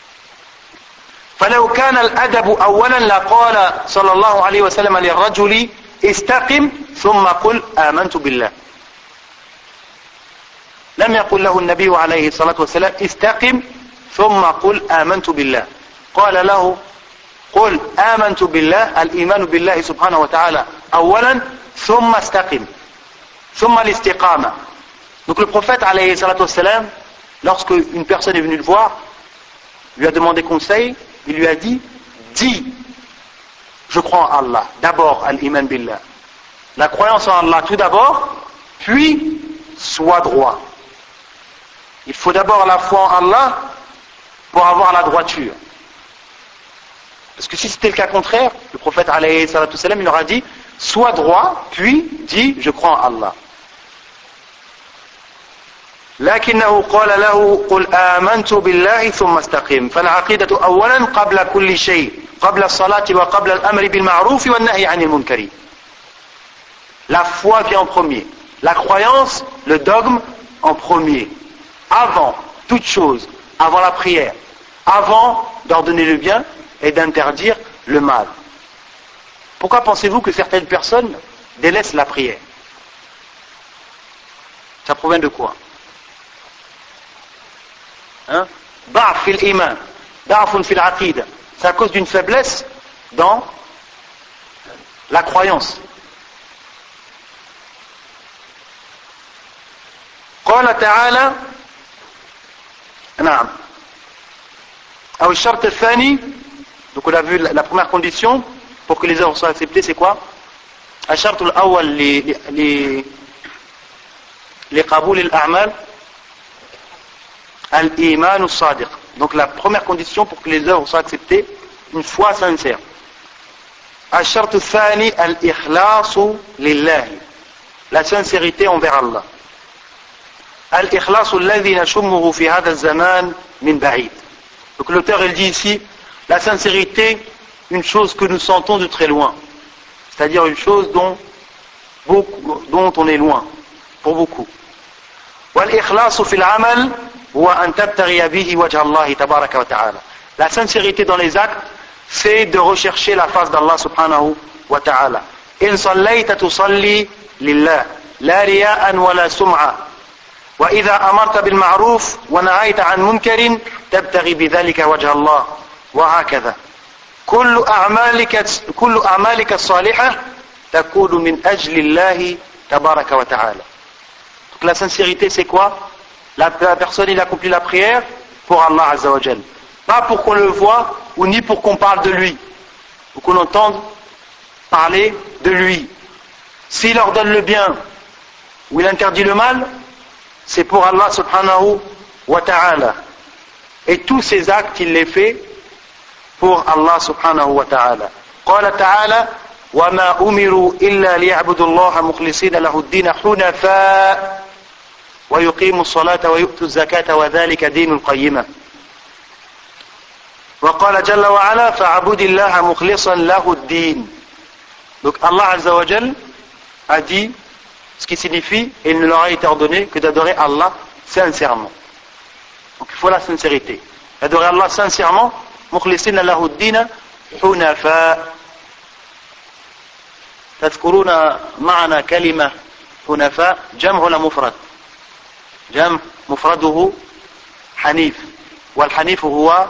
فلو كان الأدب أولا لقال صلى الله عليه وسلم للرجل استقم ثم قل آمنت بالله. لم يقل له النبي عليه الصلاة والسلام استقم ثم قل آمنت بالله. قال له قل آمنت بالله، الإيمان بالله سبحانه وتعالى أولا ثم استقم ثم الاستقامة. Donc le prophète alayhi salatu wassalam, lorsque une personne est venue le voir, lui a demandé conseil, il lui a dit, dis, je crois en Allah. D'abord, al-iman billah. La croyance en Allah tout d'abord, puis sois droit. Il faut d'abord la foi en Allah pour avoir la droiture. Parce que si c'était le cas contraire, le prophète alayhi salatu wassalam, il leur a dit, sois droit, puis dis, je crois en Allah. لكنه قال له قل آمنت بالله ثم استقم. فالعقيدة أولا قبل كل شيء، قبل الصلاة وقبل الأمر بالمعروف والنهي عن المنكر. La foi vient en premier, la croyance, le dogme en premier, avant toute chose, avant la prière, avant d'ordonner le bien et d'interdire le mal. Pourquoi pensez-vous que certaines personnes délaissent la prière? Ça provient de quoi? Hein? Da'f fil iman, da'fun fil aqida. C'est à cause d'une faiblesse dans la croyance. قال تعالى نعم أو الشرط الثاني. Donc on a vu la première condition pour que les œuvres soient acceptées, c'est quoi? الشرط الأول لقبول الأعمال al-iman as-sadiq. Donc la première condition pour que les œuvres soient acceptées, une foi sincère. الشرط الثاني الإخلاص لله. La sincérité envers Allah. الإخلاص الذي نشمه في هذا الزمان من بعيد. Donc l'auteur il dit ici la sincérité, une chose que nous sentons de très loin, c'est-à-dire une chose dont, beaucoup, dont on est loin pour beaucoup. والإخلاص في العمل هو أن تبتغي به وجه الله تبارك وتعالى. La sincérité dans les actes, c'est de rechercher la face d'Allah subhanahu wa ta'ala. إن صليت تصلي لله لا رياء ولا سمعة. وإذا أمرت بالمعروف ونهيت عن منكر تبتغي بذلك وجه الله وهكذا. كل أعمالك كل أعمالك الصالحة تكون من أجل الله تبارك وتعالى. Donc la sincérité c'est quoi? La, la personne il accomplit la prière pour Allah Azza wa Jal, pas pour qu'on le voie ou ni pour qu'on parle de lui ou qu'on entende parler de lui. S'il ordonne le bien ou il interdit le mal, c'est pour Allah subhanahu wa ta'ala. Et tous ces actes, il les fait pour Allah subhanahu wa ta'ala. قال تعالى وما أمروا إلا ليعبدوا الله مخلصين له الدين حنفاء ويقيموا الصلاة ويؤتوا الزكاة وذلك دين القيمة. وقال جل وعلا فاعبد الله مخلصا له الدين. Donc Allah Azza wa Jal a dit ce qui signifie, il ne leur a été ordonné que d'adorer Allah sincèrement. Donc il faut la sincérité. Adorer Allah sincèrement. مخلصين له الدين حنفاء. تذكرون معنا كلمة حنفاء جمع ولا مفرد؟ جمع مفرده حنيف والحنيف هو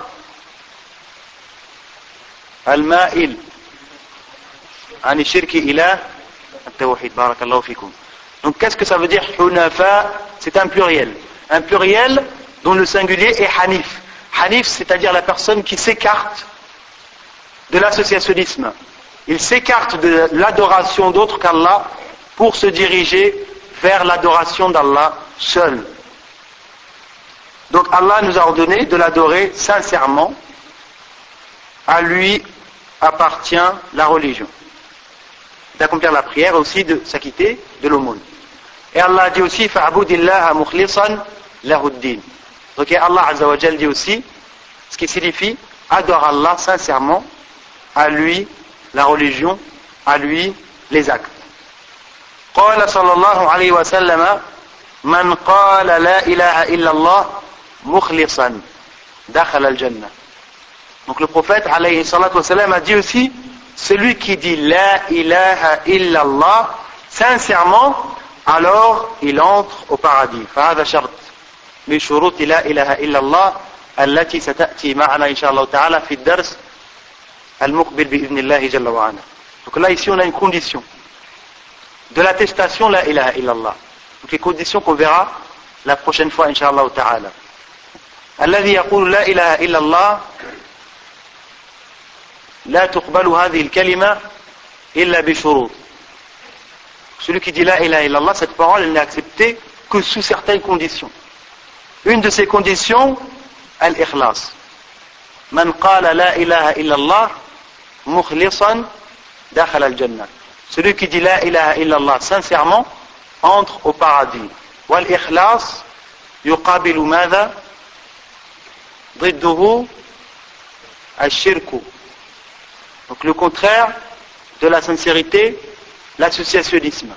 المائل عن الشرك إلى التوحيد. بارك الله فيكم. Donc qu'est-ce que ça veut dire حنفاء? C'est un pluriel. Un pluriel dont le singulier est hanif. Hanif, c'est-à-dire la personne qui s'écarte de l'associationnisme. Il s'écarte de l'adoration d'autre qu'Allah pour se diriger vers l'adoration d'Allah seul. Donc Allah nous a ordonné de l'adorer sincèrement. À lui appartient la religion. D'accomplir la prière aussi, de s'acquitter de l'aumône. Et Allah dit aussi fa'budillaha mukhlisan lahuddin. Donc Allah Azza wa Jal dit aussi, ce qui signifie adore Allah sincèrement, à lui la religion, à lui les actes. قال صلى الله عليه وسلم من قال لا إله إلا الله مخلصا دخل الجنة. Donc le prophète alayhi salatu wa salam a dit aussi, celui qui dit la ilaha illallah sincèrement, alors il entre au paradis. فهذا شرط من شروط لا إله إلا الله التي ستأتي معنا إن شاء الله تعالى في الدرس المقبل بإذن الله جل وعلا. Donc là ici on a une condition de l'attestation la ilaha illallah. Donc les conditions qu'on verra la prochaine fois إن شاء الله تعالى. الذي يقول لا إله إلا الله لا تقبل هذه الكلمة إلا بشروط. Celui qui dit la ilaha illallah, cette parole elle n'est acceptée que sous certaines conditions. Une de ces conditions, al-ikhlas. Man qala la ilaha illallah mukhlisan dakhala al-jannah. Celui qui dit la ilaha illallah sincèrement entre au paradis. Wal-ikhlas yuqabilu madha ضده الشرك. Donc le contraire de la sincérité, l'associationnisme.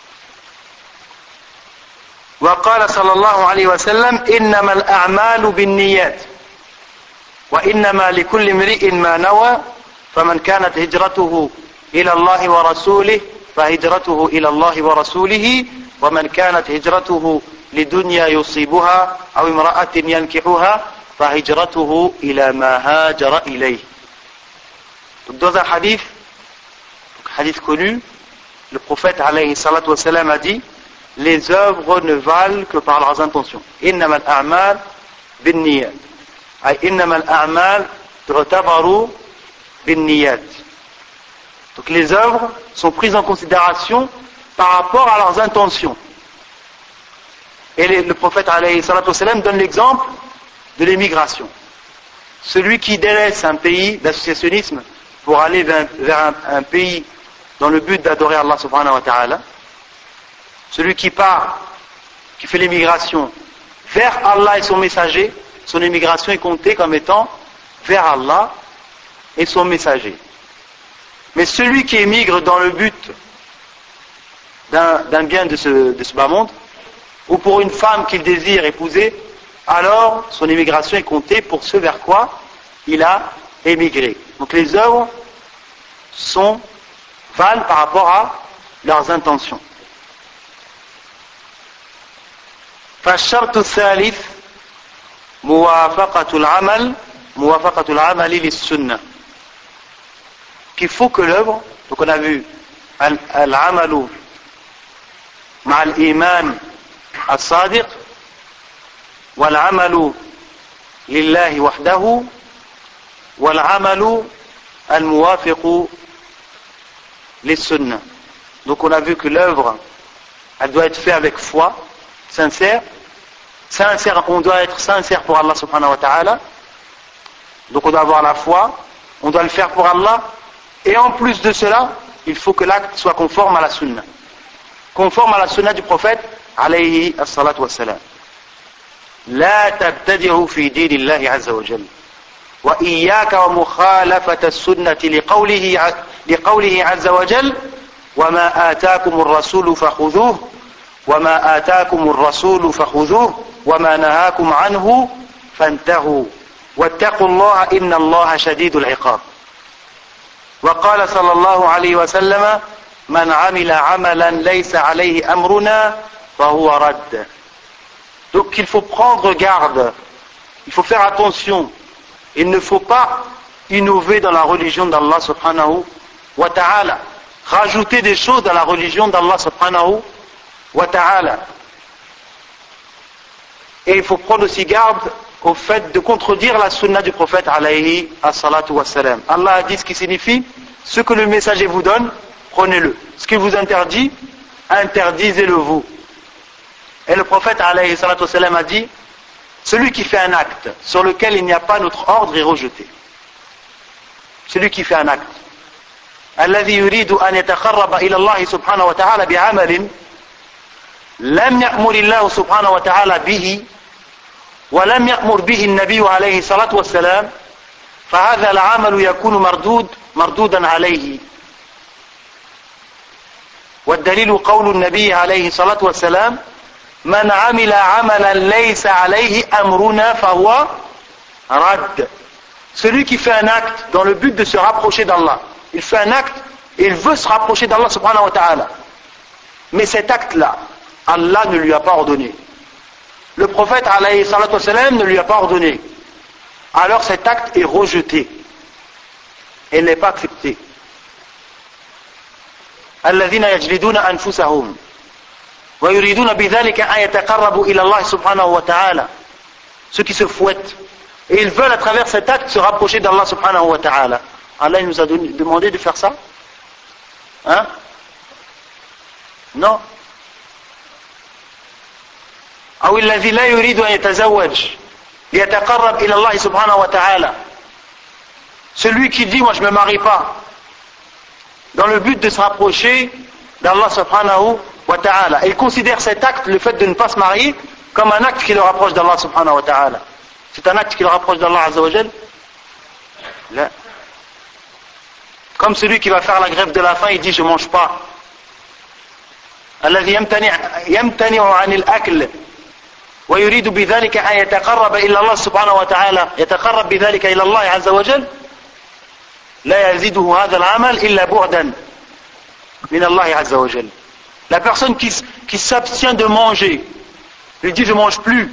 وقال صلى الله عليه وسلم إنما الأعمال بالنيات وإنما لكل امرئ ما نوى فمن كانت هجرته إلى الله ورسوله فهجرته إلى الله ورسوله ومن كانت هجرته لدنيا يصيبها أو امرأة ينكحها فهجرته إلى ما هاجر إليه. Dans un hadith, hadith connu, le prophète alayhi salatu wa salam a dit, les œuvres ne valent que par leurs intentions. إنما الأعمال بالنيات. أي إنما الأعمال تعتبر بالنيات. Donc les œuvres sont prises en considération par rapport à leurs intentions. Et le prophète alayhi salatu wa salam donne l'exemple de l'émigration. Celui qui délaisse un pays d'associationnisme pour aller vers, vers un, un pays dans le but d'adorer Allah subhanahu wa ta'ala, celui qui part, qui fait l'émigration vers Allah et son messager, son émigration est comptée comme étant vers Allah et son messager. Mais celui qui émigre dans le but d'un, d'un bien de ce, de ce bas monde, ou pour une femme qu'il désire épouser, alors son émigration est comptée pour ce vers quoi il a émigré. Donc les œuvres sont valent par rapport à leurs intentions. فالشرط الثالث موافقة العمل موافقة العمل للسنة. Qu'il faut que l'œuvre, donc on a vu العمل مع الإيمان الصادق والعمل لله وحده والعمل الموافق للسنة. Donc on a vu que l'œuvre elle doit être faite avec foi sincère. Sincère, on doit être sincère pour Allah subhanahu wa ta'ala. Donc on doit avoir la foi, on doit le faire pour Allah, et en plus de cela, il faut que l'acte soit conforme à la sunna. Conforme à la sunna du prophète, alayhi as-salatu was-salam. La tabtadi'u fi dinillahi azza wa jalla. Wa iyyaka wa mukhalafata as-sunnati liqawlihi liqawlihi azza wa jalla wa ma ataakum ar-rasulu fakhudhuhu وما آتاكم الرسول فخذوه وما نهاكم عنه فانتهوا واتقوا الله إن الله شديد العقاب. وقال صلى الله عليه وسلم من عمل عملا ليس عليه أمرنا فهو رد. Donc il faut prendre garde, il faut faire attention, il ne faut pas innover dans la religion d'Allah subhanahu wa ta'ala, rajouter des choses dans la religion d'Allah subhanahu wa ta'ala. Et il faut prendre aussi garde au fait de contredire la sunna du prophète alayhi as-salatu was-salam. Allah a dit ce qui signifie ce que le messager vous donne, prenez-le. Ce qu'il vous interdit, interdisez-le vous. Et le prophète alayhi salatu wassalam a dit celui qui fait un acte sur lequel il n'y a pas notre ordre est rejeté. Celui qui fait un acte. الذي يريد أن يتقرب إلى الله سبحانه وتعالى بعمل لم يأمر الله سبحانه وتعالى به ولم يأمر به النبي عليه الصلاة والسلام فهذا العمل يكون مردود مردودا عليه. والدليل قول النبي عليه الصلاة والسلام من عمل عملا ليس عليه أمرنا فهو رد. Celui qui fait un acte dans le but de se rapprocher d'Allah, il fait un acte et il veut se rapprocher d'Allah subhanahu wa ta'ala, mais cet acte-là Allah ne lui a pas ordonné, le prophète alayhi salatu wassalam ne lui a pas ordonné, alors cet acte est rejeté et n'est pas accepté. الذين يجلدون أنفسهم ويريدون بذلك أن يتقربوا إلى الله سبحانه وتعالى. Ceux qui se fouettent et ils veulent à travers cet acte se rapprocher d'Allah subhanahu wa ta'ala. Allah nous a donné, demandé de faire ça? Hein? Non. أو الذي لا يريد أن يتزوج ليتقرب إلى الله سبحانه وتعالى. Celui qui dit moi je ne me marie pas dans le but de se rapprocher d'Allah subhanahu wa ta'ala. Il considère cet acte, le fait de ne pas se marier, comme un acte qui le rapproche d'Allah subhanahu wa ta'ala. C'est un acte qui le rapproche d'Allah azza wa jal? Là. Comme celui qui va faire la grève de la faim, il dit je ne mange pas. الذي يمتنع يمتنع عن الأكل ويريد بذلك أن يتقرب إلى الله سبحانه وتعالى يتقرب بذلك إلى الله عز وجل لا يزيده هذا العمل إلا بعدا من الله عز وجل. La personne qui, qui s'abstient de manger, il dit je ne mange plus,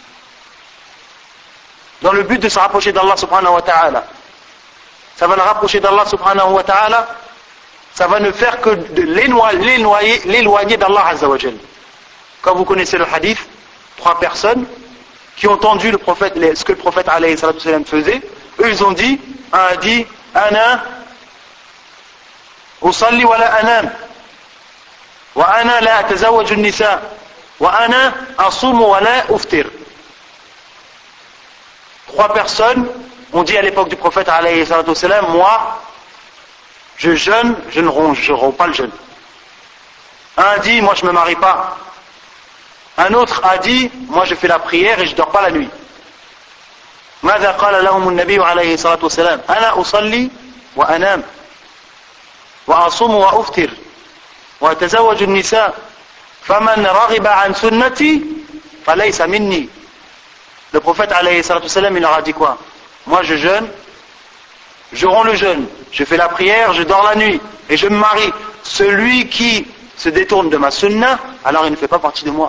dans le but de se rapprocher d'Allah subhanahu wa ta'ala, ça va le rapprocher d'Allah subhanahu wa ta'ala, ça va ne faire que de l'éloigner, l'éloigner d'Allah azza wa jal. Quand vous connaissez le hadith, trois personnes qui ont entendu le prophète, ce que le prophète alayhi salatu wasalam faisait, eux ils ont dit, un a dit ana usalli wa la anam wa ana la atazawwaju an-nisa wa ana asumu wa la uftir. Trois personnes ont dit à l'époque du prophète alayhi salatu wasalam, moi je jeûne, je ne romps, je romps pas le jeûne. Un dit moi je ne me marie pas. Un autre a dit moi je fais la prière et je ne dors pas la nuit. ماذا قال لهم النبي عليه الصلاة والسلام أنا أصلي وأنام وأصوم وأفطر وأتزوج النساء فمن رغب عن سنتي فليس مني. Le prophète alayhi salatu wassalam il leur a dit quoi? Moi je jeûne, je romps le jeûne, je fais la prière, je dors la nuit et je me marie. Celui qui se détourne de ma sunna, alors il ne fait pas partie de moi.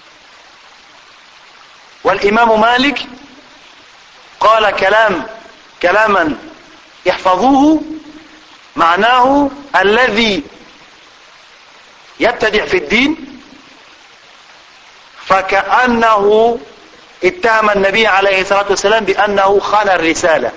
والإمام مالك قال كلام كلاما يحفظوه معناه الذي يبتدع في الدين فكأنه اتهم النبي عليه الصلاة والسلام بأنه خان الرسالة.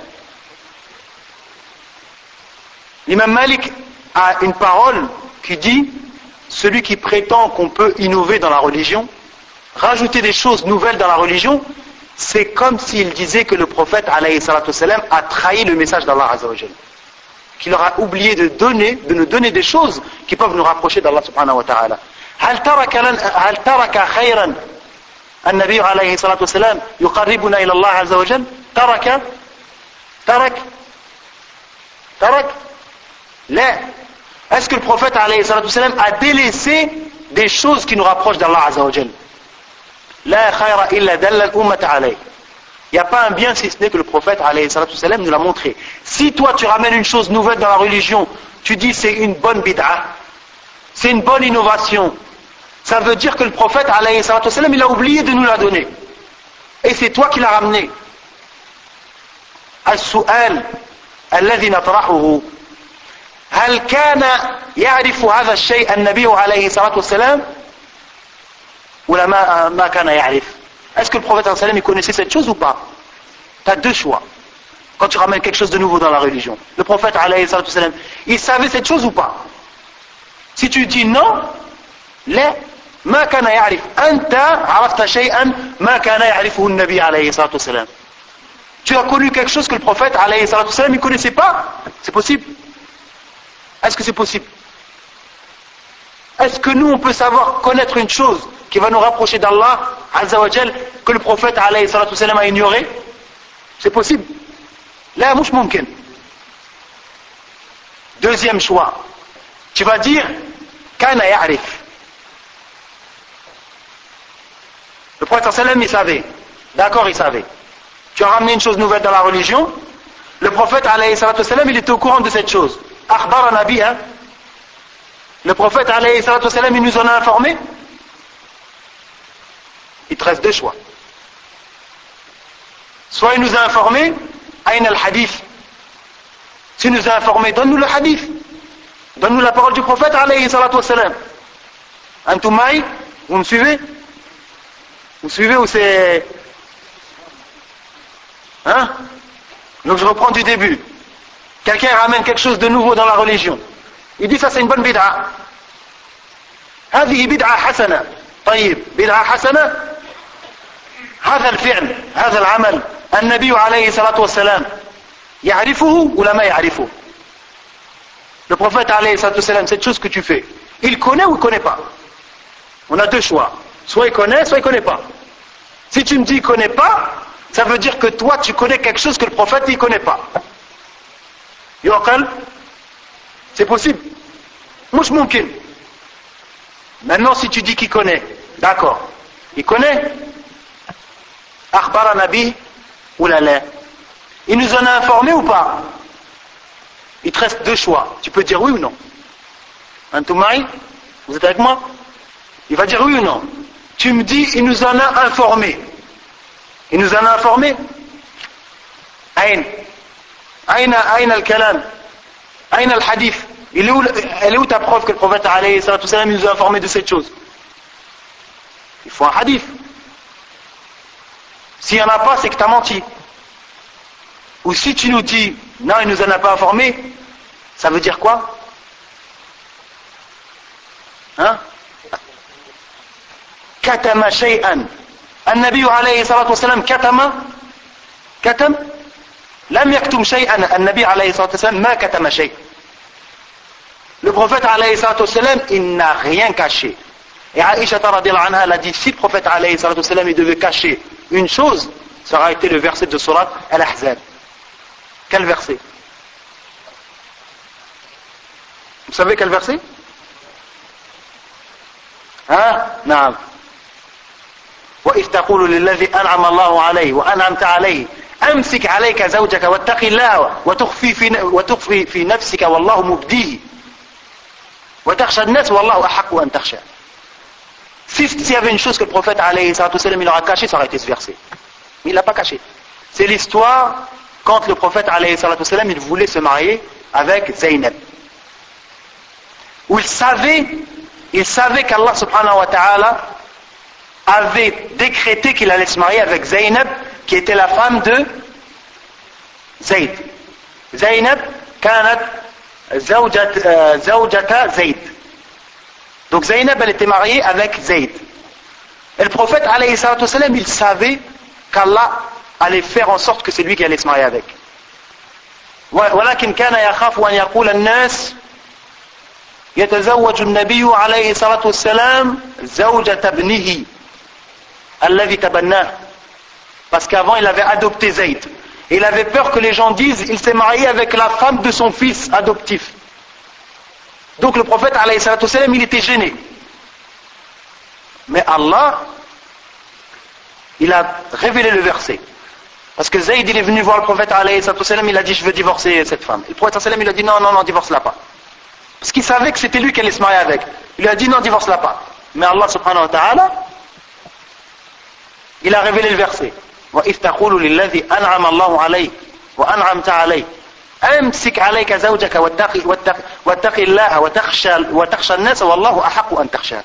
L'imam Malik a une parole qui dit celui qui prétend qu'on peut innover dans la religion, rajouter des choses nouvelles dans la religion, c'est comme s'il disait que le prophète alayhi salatu wassalam a trahi le message d'Allah azza wa jal, qu'il aura oublié de donner, de nous donner des choses qui peuvent nous rapprocher d'Allah subhanahu wa ta'ala. هل ترك هل ترك خيرا النبي عليه الصلاة والسلام يقربنا إلى الله عز وجل؟ ترك ترك ترك لا. Est-ce que le prophète alayhi salatu wassalam a délaissé des choses qui nous rapprochent d'Allah azza wa jal? La khayra illa dalla al-ummata alayh. Il n'y a pas un bien si ce n'est que le prophète alayhi salatu wassalam nous l'a montré. Si toi tu ramènes une chose nouvelle dans la religion, tu dis c'est une bonne bid'a, c'est une bonne innovation, ça veut dire que le prophète alayhi salatu wassalam il a oublié de nous la donner. Et c'est toi qui l'as ramené. السؤال الذي نطرحه هل كان يعرف هذا الشيء النبي عليه الصلاة والسلام ولا ما ما كان يعرف؟ Est-ce que le prophète sallam il connaissait cette chose ou pas? Tu as deux choix quand tu ramènes quelque chose de nouveau dans la religion. Le prophète alayhi salatu wassalam, il savait cette chose ou pas? Si tu dis non, لا ما كان يعرف. أنت عرفت شيئا ما كان يعرفه النبي عليه الصلاة والسلام. Tu as connu quelque chose que le prophète alayhi salatu wassalam il ne connaissait pas? C'est possible? Est-ce que c'est possible? Est-ce que nous on peut savoir connaître une chose qui va nous rapprocher d'Allah azza wa jal que le prophète alayhi salatu wassalam a ignoré? C'est possible? Là, mouch mumkin. Deuxième choix, tu vas dire kana ya'rif. Le prophète sallam il savait, d'accord, il savait. Tu as ramené une chose nouvelle dans la religion, le prophète alayhi salatu wassalam il était au courant de cette chose. Akhbarana biha. Le prophète alayhi salatu wassalam il nous en a informé. Il te reste deux choix. Soit il nous a informé, ayn al-hadith. S'il nous a informé, donne-nous le hadith. Donne-nous la parole du prophète alayhi salatu wassalam. Antum ma'i? Vous me suivez? Vous me suivez ou c'est... Hein? Donc je reprends du début. Quelqu'un ramène quelque chose de nouveau dans la religion. Il dit ça c'est une bonne bid'a. هذه بدعة حسنة. طيب بدعة حسنة. هذا الفعل هذا العمل النبي عليه الصلاة والسلام يعرفه ولا ما يعرفه؟ Le prophète alayhi salatu wassalam, cette chose que tu fais, il connaît ou il connaît pas? On a deux choix. Soit il connaît, soit il connaît pas. Si tu me dis il connaît pas, ça veut dire que toi tu connais quelque chose que le prophète il connaît pas. Yoqal, c'est possible. Mouch mumkin. Maintenant si tu dis qu'il connaît, d'accord. Il connaît. Akhbara nabi ou la la. Il nous en a informé ou pas? Il te reste deux choix. Tu peux dire oui ou non. Antoumai, vous êtes avec moi? Il va dire oui ou non. Tu me dis il nous en a informé. Il nous en a informé. Aïn. Aïn aïn al-kalam. Aïn al-hadith. Elle est où, elle est où ta preuve que le prophète alayhi salatu wassalam nous a informé de cette chose? Il faut un hadith. S'il n'y en a pas, c'est que tu as menti. Ou si tu nous dis non, il ne nous en a pas informé, ça veut dire quoi? Hein? Katama shay'an. النبي عليه الصلاة والسلام كتم كتم لم يكتم شيئا. النبي عليه الصلاة والسلام ما كتم شيء. Le prophète alayhi salatu wassalam il n'a rien caché. Et Aïcha radhiyallahu anha elle a dit si le prophète alayhi salatu wassalam il devait cacher une chose, ça aurait été le verset de Surat Al-Ahzab. Quel verset? Vous savez quel verset? Hein? Non. وإذ تقول للذي أنعم الله عليه وأنعمت عليه أمسك عليك زوجك واتق الله وتخفي في وتخفي في نفسك والله مبديه وتخشى الناس والله أحق أن تخشى. S'il y avait une chose que le prophète alayhi salatu wassalam il aura caché, ça aurait été ce verset. Mais il l'a pas caché. C'est l'histoire quand le prophète alayhi salatu wassalam il voulait se marier avec Zaynab. Où il savait, il savait qu'Allah subhanahu wa ta'ala avait décrété qu'il allait se marier avec Zaynab, qui était la femme de Zayd. Zaynab kanat zawjata Zayd. Donc Zaynab elle était mariée avec Zayd. Et le prophète alayhi salatu wassalam il savait qu'Allah allait faire en sorte que c'est lui qui allait se marier avec. ولكن كان يخاف أن يقول الناس يتزوج النبي عليه الصلاة والسلام زوجة ابنه الذي تبناه. Parce qu'avant il avait adopté Zayd. Et il avait peur que les gens disent il s'est marié avec la femme de son fils adoptif. Donc le prophète alayhi salatu wassalam, il était gêné. Mais Allah, il a révélé le verset. Parce que Zayd, il est venu voir le prophète alayhi salatu wassalam, il a dit je veux divorcer cette femme. Et le prophète sallam, il a dit non, non, non, divorce-la pas. Parce qu'il savait que c'était lui qui allait se marier avec. Il lui a dit non, divorce-la pas. Mais Allah subhanahu wa ta'ala, il a révélé le verset. وَإِذْ تَقُولُ لِلَّذِي أَنْعَمَ اللَّهُ عَلَيْهِ وَأَنْعَمْتَ عَلَيْهِ أَمْسِكْ عَلَيْكَ زَوْجَكَ وَاتَّقِ اللَّهَ وَتَخْشَى النَّاسَ وَاللَّهُ أَحَقُّ أَنْ تَخْشَاهُ.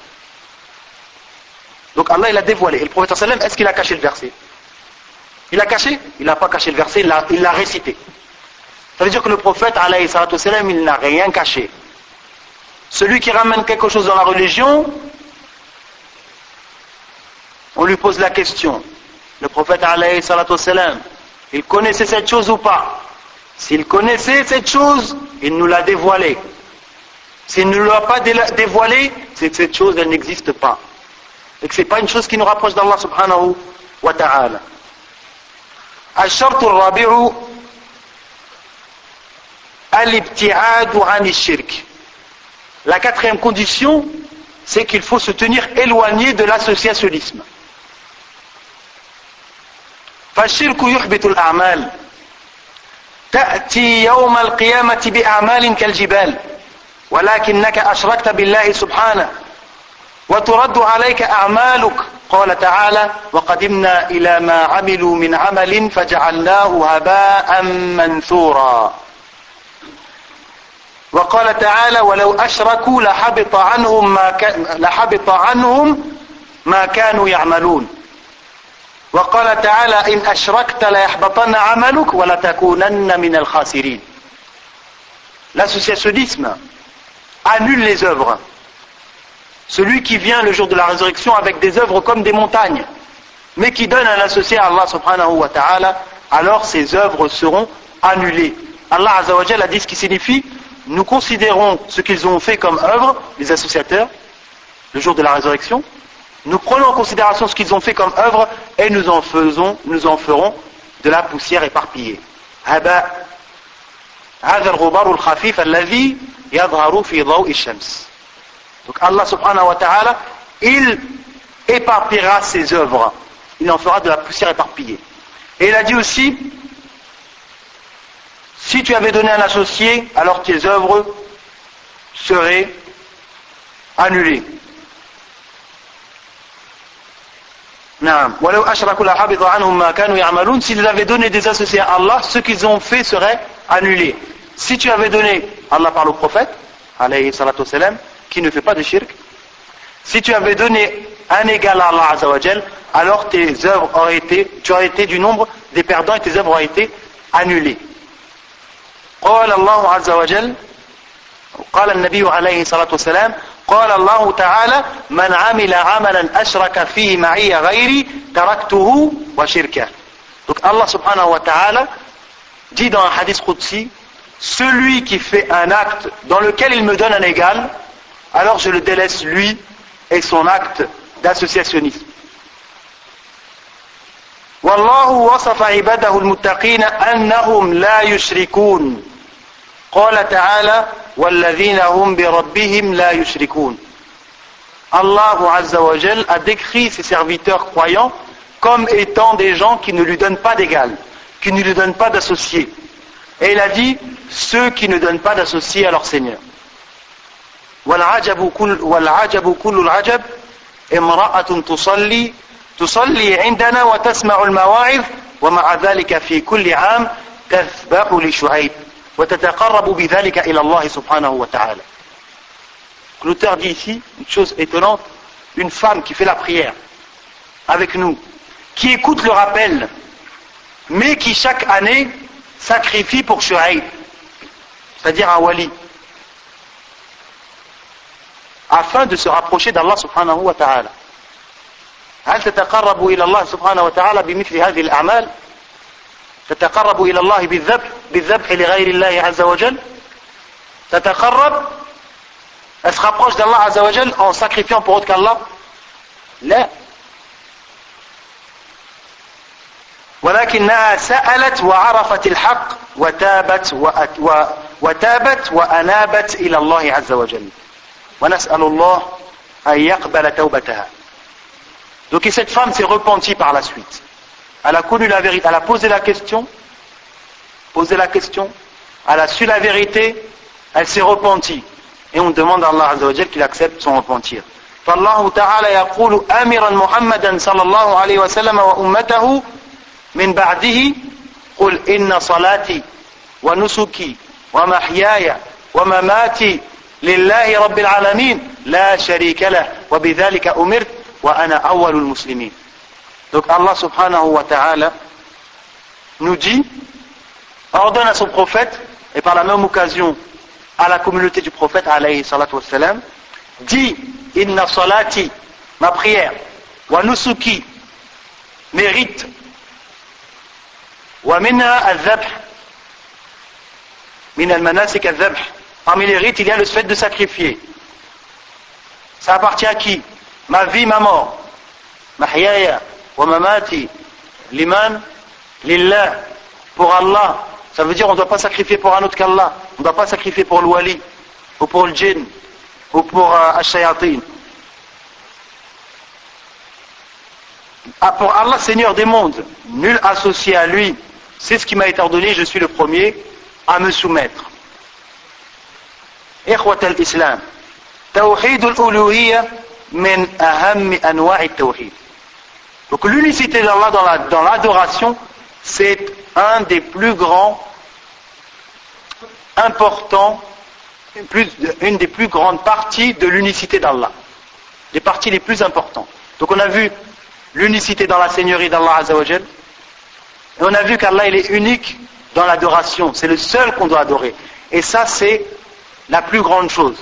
Donc Allah, il a dévoilé. Et le prophète sallam, est-ce qu'il a caché le verset? Il a caché? Il n'a pas caché le verset, il l'a, il l'a récité. Ça veut dire que le prophète alayhi salatu wassalam, il n'a rien caché. Celui qui ramène quelque chose dans la religion, on lui pose la question. Le prophète alayhi salatu wassalam, il connaissait cette chose ou pas? S'il connaissait cette chose, il nous l'a dévoilée. S'il ne l'a pas dévoilée, c'est que cette chose, elle n'existe pas. Et que ce n'est pas une chose qui nous rapproche d'Allah subhanahu wa ta'ala. الشرط الرابع الابتعاد عن الشرك. La quatrième condition, c'est qu'il faut se tenir éloigné de l'associationnisme. فالشرك يحبط الأعمال تأتي يوم القيامة بأعمال كالجبال ولكنك أشركت بالله سبحانه وترد عليك أعمالك قال تعالى وقدمنا إلى ما عملوا من عمل فجعلناه هباء منثورا وقال تعالى ولو أشركوا لحبط عنهم ما لحبط عنهم ما كانوا يعملون وقال تعالى إن أشركت ليحبطن عملك ولتكونن من الخاسرين. L'associationnisme annule les œuvres. Celui qui vient le jour de la résurrection avec des œuvres comme des montagnes, mais qui donne un associé à Allah subhanahu wa ta'ala, alors ces œuvres seront annulées. Allah azza wa jalla a dit ce qui signifie, nous considérons ce qu'ils ont fait comme œuvre, les associateurs, le jour de la résurrection, nous prenons en considération ce qu'ils ont fait comme œuvre et nous en faisons, nous en ferons de la poussière éparpillée. هذا هذا الغبار الخفيف الذي يظهر في ضوء الشمس. Donc Allah subhanahu wa ta'ala, il éparpillera ses œuvres. Il en fera de la poussière éparpillée. Et il a dit aussi, si tu avais donné un associé, alors tes œuvres seraient annulées. S'ils avaient donné des associés à Allah, ce qu'ils ont fait serait annulé. Si tu avais donné, Allah parle au prophète, alayhi salatu wassalam, qui ne fait pas de shirk, si tu avais donné un égal à Allah azza wa jal, alors tes œuvres auraient été, tu aurais été du nombre des perdants et tes œuvres auraient été annulées. قال الله عز وجل قال النبي عليه الصلاة والسلام قال الله تعالى من عمل عملا أشرك فيه معي غيري تركته وشركه. Donc Allah subhanahu wa ta'ala dit dans un hadith qudsi, celui qui fait un acte dans lequel il me donne un égal, alors je le délaisse lui et son acte d'associationnisme. والله وصف عباده المتقين أنهم لا يشركون. قال تعالى والذين هم بربهم لا يشركون. Allah Azza wa Jal a décrit ses serviteurs croyants comme étant des gens qui ne lui donnent pas d'égal, qui ne lui donnent pas d'associés. Et il a dit ceux qui ne donnent pas d'associés à leur Seigneur. والعجب كل والعجب كل العجب امرأة تصلي تصلي عندنا وتسمع المواعظ ومع ذلك في كل عام تذبح لشعيب وتتقرب بذلك إلى الله سبحانه وتعالى. L'auteur dit ici une chose étonnante, une femme qui fait la prière avec nous, qui écoute le rappel, mais qui chaque année sacrifie pour Shu'aib, c'est-à-dire un wali, afin de se rapprocher d'Allah subhanahu wa ta'ala. هل تتقرب إلى الله سبحانه وتعالى بمثل هذه الأعمال؟ تتقرب إلى الله بالذبح بالذبح لغير الله عز وجل؟ تتقرب Elle se rapproche d'Allah Azza wa Jal en sacrifiant pour autre qu'Allah? لا. ولكنها سألت وعرفت الحق وتابت وتابت وأنابت إلى الله عز وجل ونسأل الله أن يقبل توبتها. Donc et cette femme s'est repentie par la suite. Elle a connu la vérité, elle a posé la question, posé la question, elle a su la vérité, elle s'est repentie. Et on demande à Allah Azza wa Jal qu'il accepte son repentir. فالله تعالى يقول آمرا محمدا صلى الله عليه وسلم وأمته من بعده قل إن صلاتي ونسكي ومحياي ومماتي لله رب العالمين لا شريك له وبذلك أمرت وأنا أول المسلمين. Donc Allah subhanahu wa ta'ala nous dit, ordonne à son prophète, et par la même occasion à la communauté du prophète alayhi salatu wassalam, dit inna salati, ma prière, wa nusuki, mes rites, wa minha al-dhabh, min al-manasik al-dhabh, parmi les rites il y a le fait de sacrifier. Ça appartient à qui? Ma vie, ma mort. Mahyaya wa mamati liman lillah, pour Allah. Ça veut dire on ne doit pas sacrifier pour un autre qu'Allah. On ne doit pas sacrifier pour le wali, ou pour le djinn, ou pour euh, Ash-Shayatin. Ah, pour Allah, Seigneur des mondes, nul associé à lui. C'est ce qui m'a été ordonné, je suis le premier à me soumettre. Ikhwat al-Islam, Tawhid al-Uluhiyya min ahammi anwa'i al-Tawhid. Donc l'unicité d'Allah dans, la, dans l'adoration, c'est un des plus grands, importants, plus, une des plus grandes parties de l'unicité d'Allah. Les parties les plus importantes. Donc on a vu l'unicité dans la seigneurie d'Allah Azza wa Jal. Et on a vu qu'Allah il est unique dans l'adoration. C'est le seul qu'on doit adorer. Et ça c'est la plus grande chose.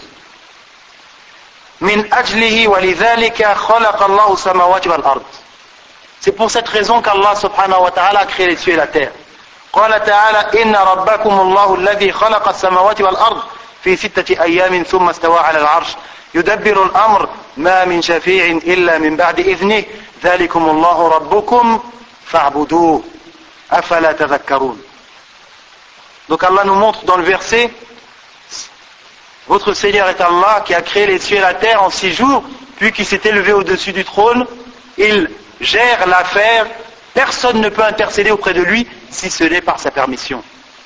Min ajlihi wa lidhalika khalaqa Allahu samawati wal ard. C'est pour cette raison qu'Allah subhanahu wa ta'ala a créé les cieux et la terre. قال تعالى إن ربكم الله الذي خلق السماوات والأرض في ستة أيام ثم استوى على العرش يدبر الأمر ما من شفيع إلا من بعد إذنه ذلكم الله ربكم فاعبدوه أفلا تذكرون. Donc Allah nous montre dans le verset, votre Seigneur est Allah qui a créé les cieux et la terre en six jours, puis qui s'est élevé au-dessus du trône, il gère l'affaire, personne ne peut intercéder auprès de lui si ce n'est par sa permission.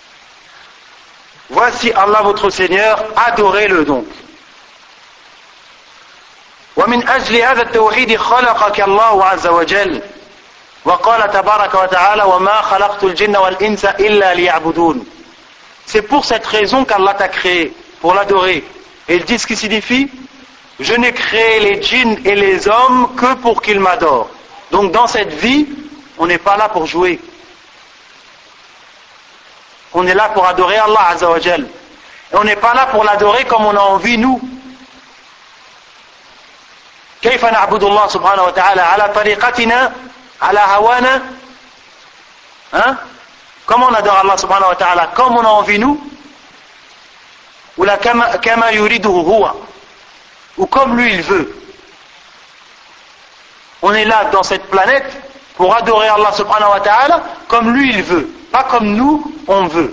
Voici Allah votre Seigneur, adorez-le donc. ومن أجل هذا التوحيد خلقك الله عز وجل وقال تبارك وتعالى وما خلقت الجن والإنس إلا ليعبدون. C'est pour cette raison qu'Allah t'a créé, pour l'adorer. Et il dit ce qui signifie, je n'ai créé les djinns et les hommes que pour qu'ils m'adorent. Donc dans cette vie, on n'est pas là pour jouer. On est là pour adorer Allah Azza wa Jal. Et on n'est pas là pour l'adorer comme on a envie nous. كيف نعبد الله سبحانه وتعالى على طريقتنا على هوانا hein? Comment on adore Allah subhanahu wa ta'ala comme on a envie nous, ou la kama, kama yuriduhu huwa, ou comme lui il veut. On est là dans cette planète pour adorer Allah subhanahu wa ta'ala comme lui il veut, pas comme nous on veut.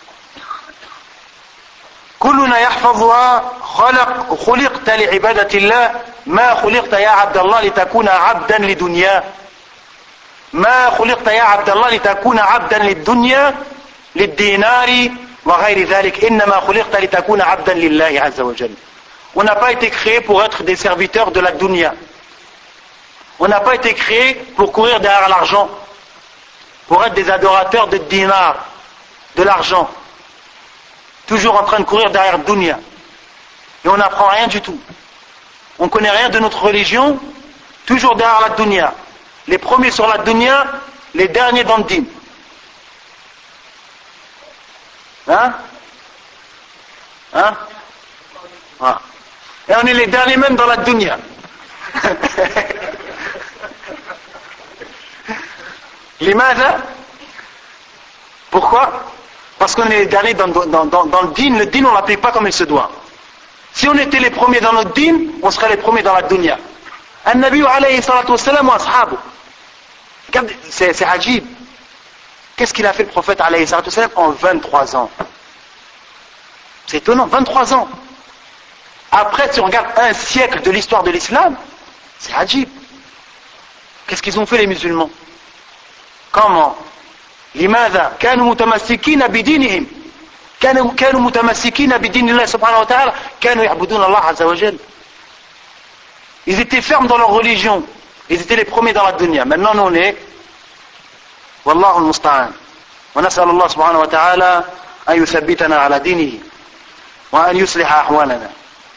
كلنا يحفظها خلق خلقت لعبادة الله ما خلقت يا عبد الله لتكون عبدا لدنيا ما خلقت يا عبد الله لتكون عبدا للدنيا للدينار وغير ذلك إنما خلقت لتكون عبدا لله عز وجل. On n'a pas été créé pour être des serviteurs de la dunya. On n'a pas été créé pour courir derrière l'argent, pour être des adorateurs de dinar, de l'argent. Toujours en train de courir derrière dunya. Et on n'apprend rien du tout. On ne connaît rien de notre religion, toujours derrière la dunya. Les premiers sur la dunya, les derniers dans le din. Hein? Hein? Ah. Et on est les derniers même dans la dunya. Limaza? Pourquoi? Parce qu'on est les derniers dans, dans, dans, dans le din. Le din on ne l'applique pas comme il se doit. Si on était les premiers dans notre din, on serait les premiers dans la dunya. An-Nabi alayhi salatu wassalam wa ashabu. C'est, c'est ajib. Qu'est-ce qu'il a fait le prophète alayhi salatu wassalam en vingt-trois ans? C'est étonnant, vingt-trois ans. Après, si on regarde un siècle de l'histoire de l'islam, c'est adjib. Qu'est-ce qu'ils ont fait les musulmans? Comment? لماذا كانوا متمسكين بدينهم كانوا كانوا متمسكين بدين الله سبحانه وتعالى كانوا يعبدون الله عز وجل. Ils étaient fermes dans leur religion. Ils étaient les premiers dans la dunya. Maintenant, nous, on est والله المستعان. ونسأل الله سبحانه وتعالى أن يثبتنا على دينه وأن يصلح أحوالنا.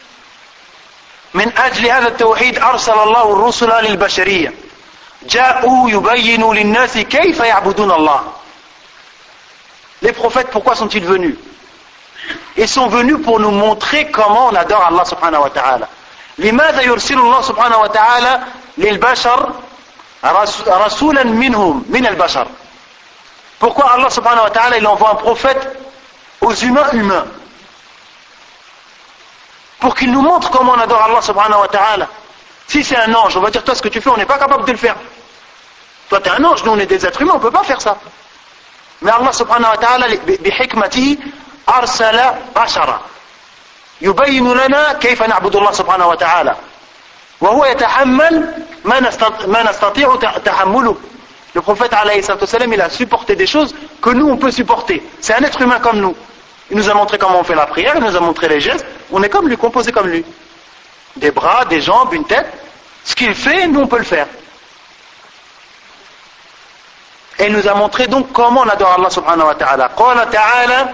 من أجل هذا التوحيد أرسل الله الرسل للبشرية جاءوا يبينوا للناس كيف يعبدون الله. Les prophètes, pourquoi sont-ils venus? Ils sont venus pour nous montrer comment on adore Allah subhanahu wa ta'ala. لماذا يرسل الله سبحانه وتعالى للبشر رسولا منهم من البشر? Pourquoi Allah subhanahu wa ta'ala il envoie un prophète aux humains humains? Pour qu'il nous montre comment on adore Allah subhanahu wa ta'ala. Si c'est un ange, on va dire toi ce que tu fais, on n'est pas capable de le faire. Toi tu es un ange, nous on est des êtres humains, on ne peut pas faire ça. Mais Allah subhanahu wa ta'ala بحكمته أرسل بشرا يبين لنا كيف نعبد الله سبحانه وتعالى وهو يتحمل ما نستطيع تحمله. Le prophète alayhi salatu wassalam, il a supporté des choses que nous on peut supporter. C'est un être humain comme nous. Il nous a montré comment on fait la prière, il nous a montré les gestes. On est comme lui, composé comme lui. Des bras, des jambes, une tête. Ce qu'il fait, nous on peut le faire. Et il nous a montré donc comment on adore Allah subhanahu wa ta'ala. قال تعالى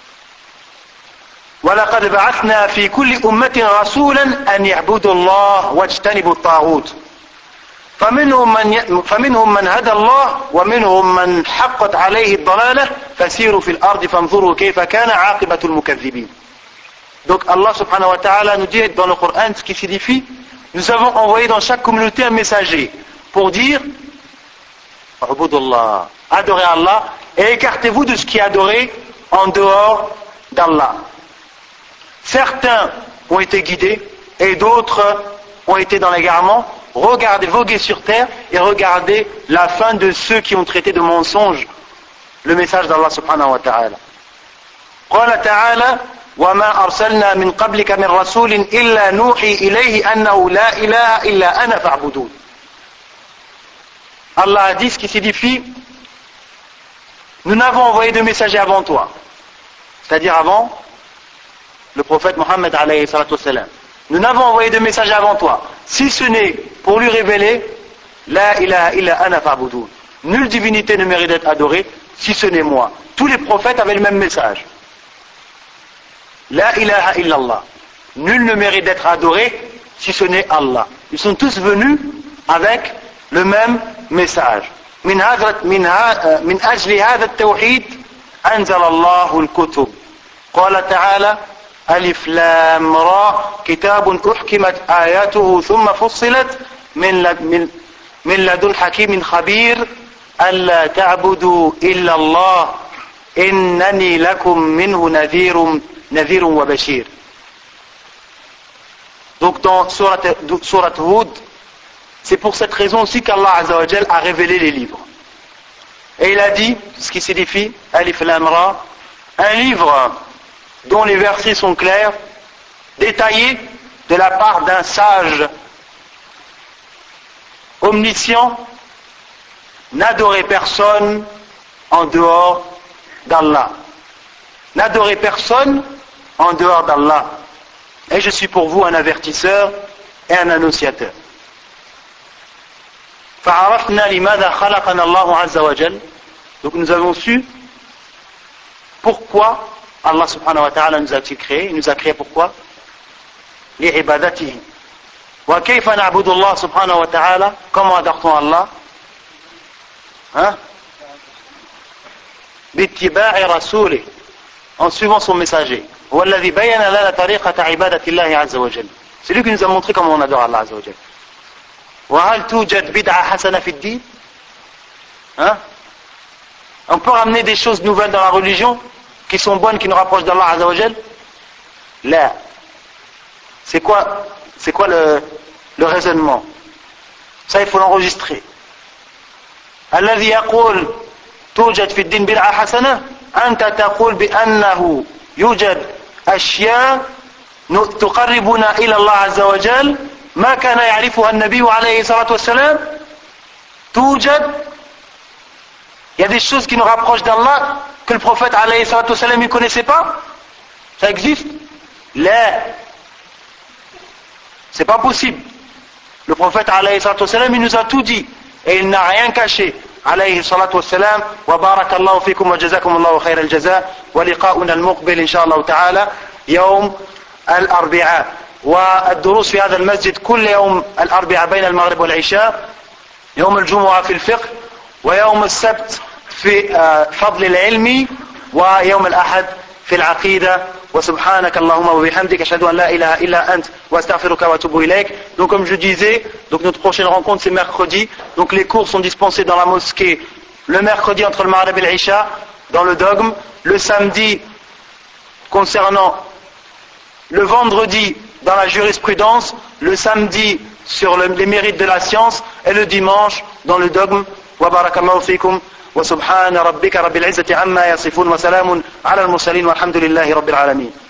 وَلَقَدْ بَعَثْنَا فِي كُلِّ أُمَّةٍ رَسُولًا أَنْ يَعْبُدُوا اللَّهَ وَاجْتَنِبُوا الطَّاغُوتَ فمنهم من فمنهم من هدى الله ومنهم من حقت عليه الضلالة فسيروا في الأرض فانظروا كيف كان عاقبة المكذبين. Donc Allah subhanahu wa ta'ala nous dit dans le Coran ce qui signifie nous avons envoyé dans chaque communauté un messager pour dire Ubudullah, adorez Allah et écartez-vous de ce qui est adoré en dehors d'Allah. Certains ont été guidés et d'autres ont été dans l'égarement. Regardez, voguez sur terre et regardez la fin de ceux qui ont traité de mensonge le message d'Allah subhanahu wa ta'ala. قال تعالى وما أرسلنا من قبلك من رسول إلا نوحي إليه أنه لا إله إلا أنا فاعبدون. Allah a dit ce qui signifie nous n'avons envoyé de messagers avant toi, c'est-à-dire avant le prophète Mohammed alayhi salatu wassalam. Nous n'avons envoyé de messagers avant toi, si ce n'est pour lui révéler La ilaha illa ana fa'budun. Nulle divinité ne mérite d'être adorée si ce n'est moi. Tous les prophètes avaient le même message. La ilaha illallah. Nul ne mérite d'être adoré si ce n'est Allah. Ils sont tous venus avec le même message. من هذا من من أجل هذا التوحيد أنزل الله الكتب. قال تعالى ألف لام را كتاب أحكمت آياته ثم فصلت من من من لدن حكيم خبير ألا تعبدوا إلا الله إنني لكم منه نذير نذير وبشير. Donc dans Surat Hud, c'est pour cette raison aussi qu'Allah Azza wa Jal a révélé les livres. Et il a dit, ce qui signifie Alif Lam Ra, un livre dont les versets sont clairs, détaillés de la part d'un sage omniscient, n'adorez personne en dehors d'Allah. N'adorez personne en dehors d'Allah. Et je suis pour vous un avertisseur et un annonciateur. فعرفنا لماذا خلقنا الله عز وجل. Donc nous avons su pourquoi Allah subhanahu wa ta'ala nous a-t-il créé. Il nous a créé pourquoi? لعبادته. وكيف نعبد الله سبحانه وتعالى. Comment adore-t-on Allah? Hein? باتباع رسوله. En suivant son messager. هو الذي بين لنا طريقة عبادة الله عز وجل. C'est lui qui nous a montré comment on adore Allah عز وجل. وهل توجد بدعة حسنة في الدين؟ Hein? On peut ramener des choses nouvelles dans la religion qui sont bonnes, qui nous rapprochent d'Allah Azza wa Jal? Là. C'est quoi, c'est quoi le, le raisonnement? Ça, il faut l'enregistrer. الذي يقول توجد في الدين بدعة حسنة أنت تقول بأنه يوجد أشياء تقربنا إلى الله عز وجل ما كان يعرفها النبي عليه الصلاة والسلام توجد. Il y a des choses qui nous rapprochent d'Allah que le prophète alayhi الصلاة والسلام ne connaissait pas. Ça existe? Là, c'est pas possible. Le prophète alayhi الصلاة والسلام il nous a tout dit et il n'a rien caché. عليه الصلاة والسلام. وبارك الله فيكم وجزاكم الله خير الجزاء. ولقاؤنا المقبل إن شاء الله تعالى يوم الأربعاء. والدروس في هذا المسجد كل يوم الأربعاء بين المغرب والعشاء. يوم الجمعة في الفقه، ويوم السبت في فضل العلم، ويوم الأحد في العقيدة. وسبحانك اللهم وبحمدك أشهد أن لا إله إلا أنت وأستغفرك وأتوب إليك. Donc comme je disais, donc notre prochaine rencontre c'est mercredi. Donc les cours sont dispensés dans la mosquée le mercredi entre le Maghrib et l'Isha dans le dogme, le samedi concernant le vendredi dans la jurisprudence, le samedi sur le, les mérites de la science et le dimanche dans le dogme. Wa barakallahu fikum wa subhana rabbika rabbil izzati amma yasifun wa salamun ala al mursalin walhamdulillahi rabbil alamin.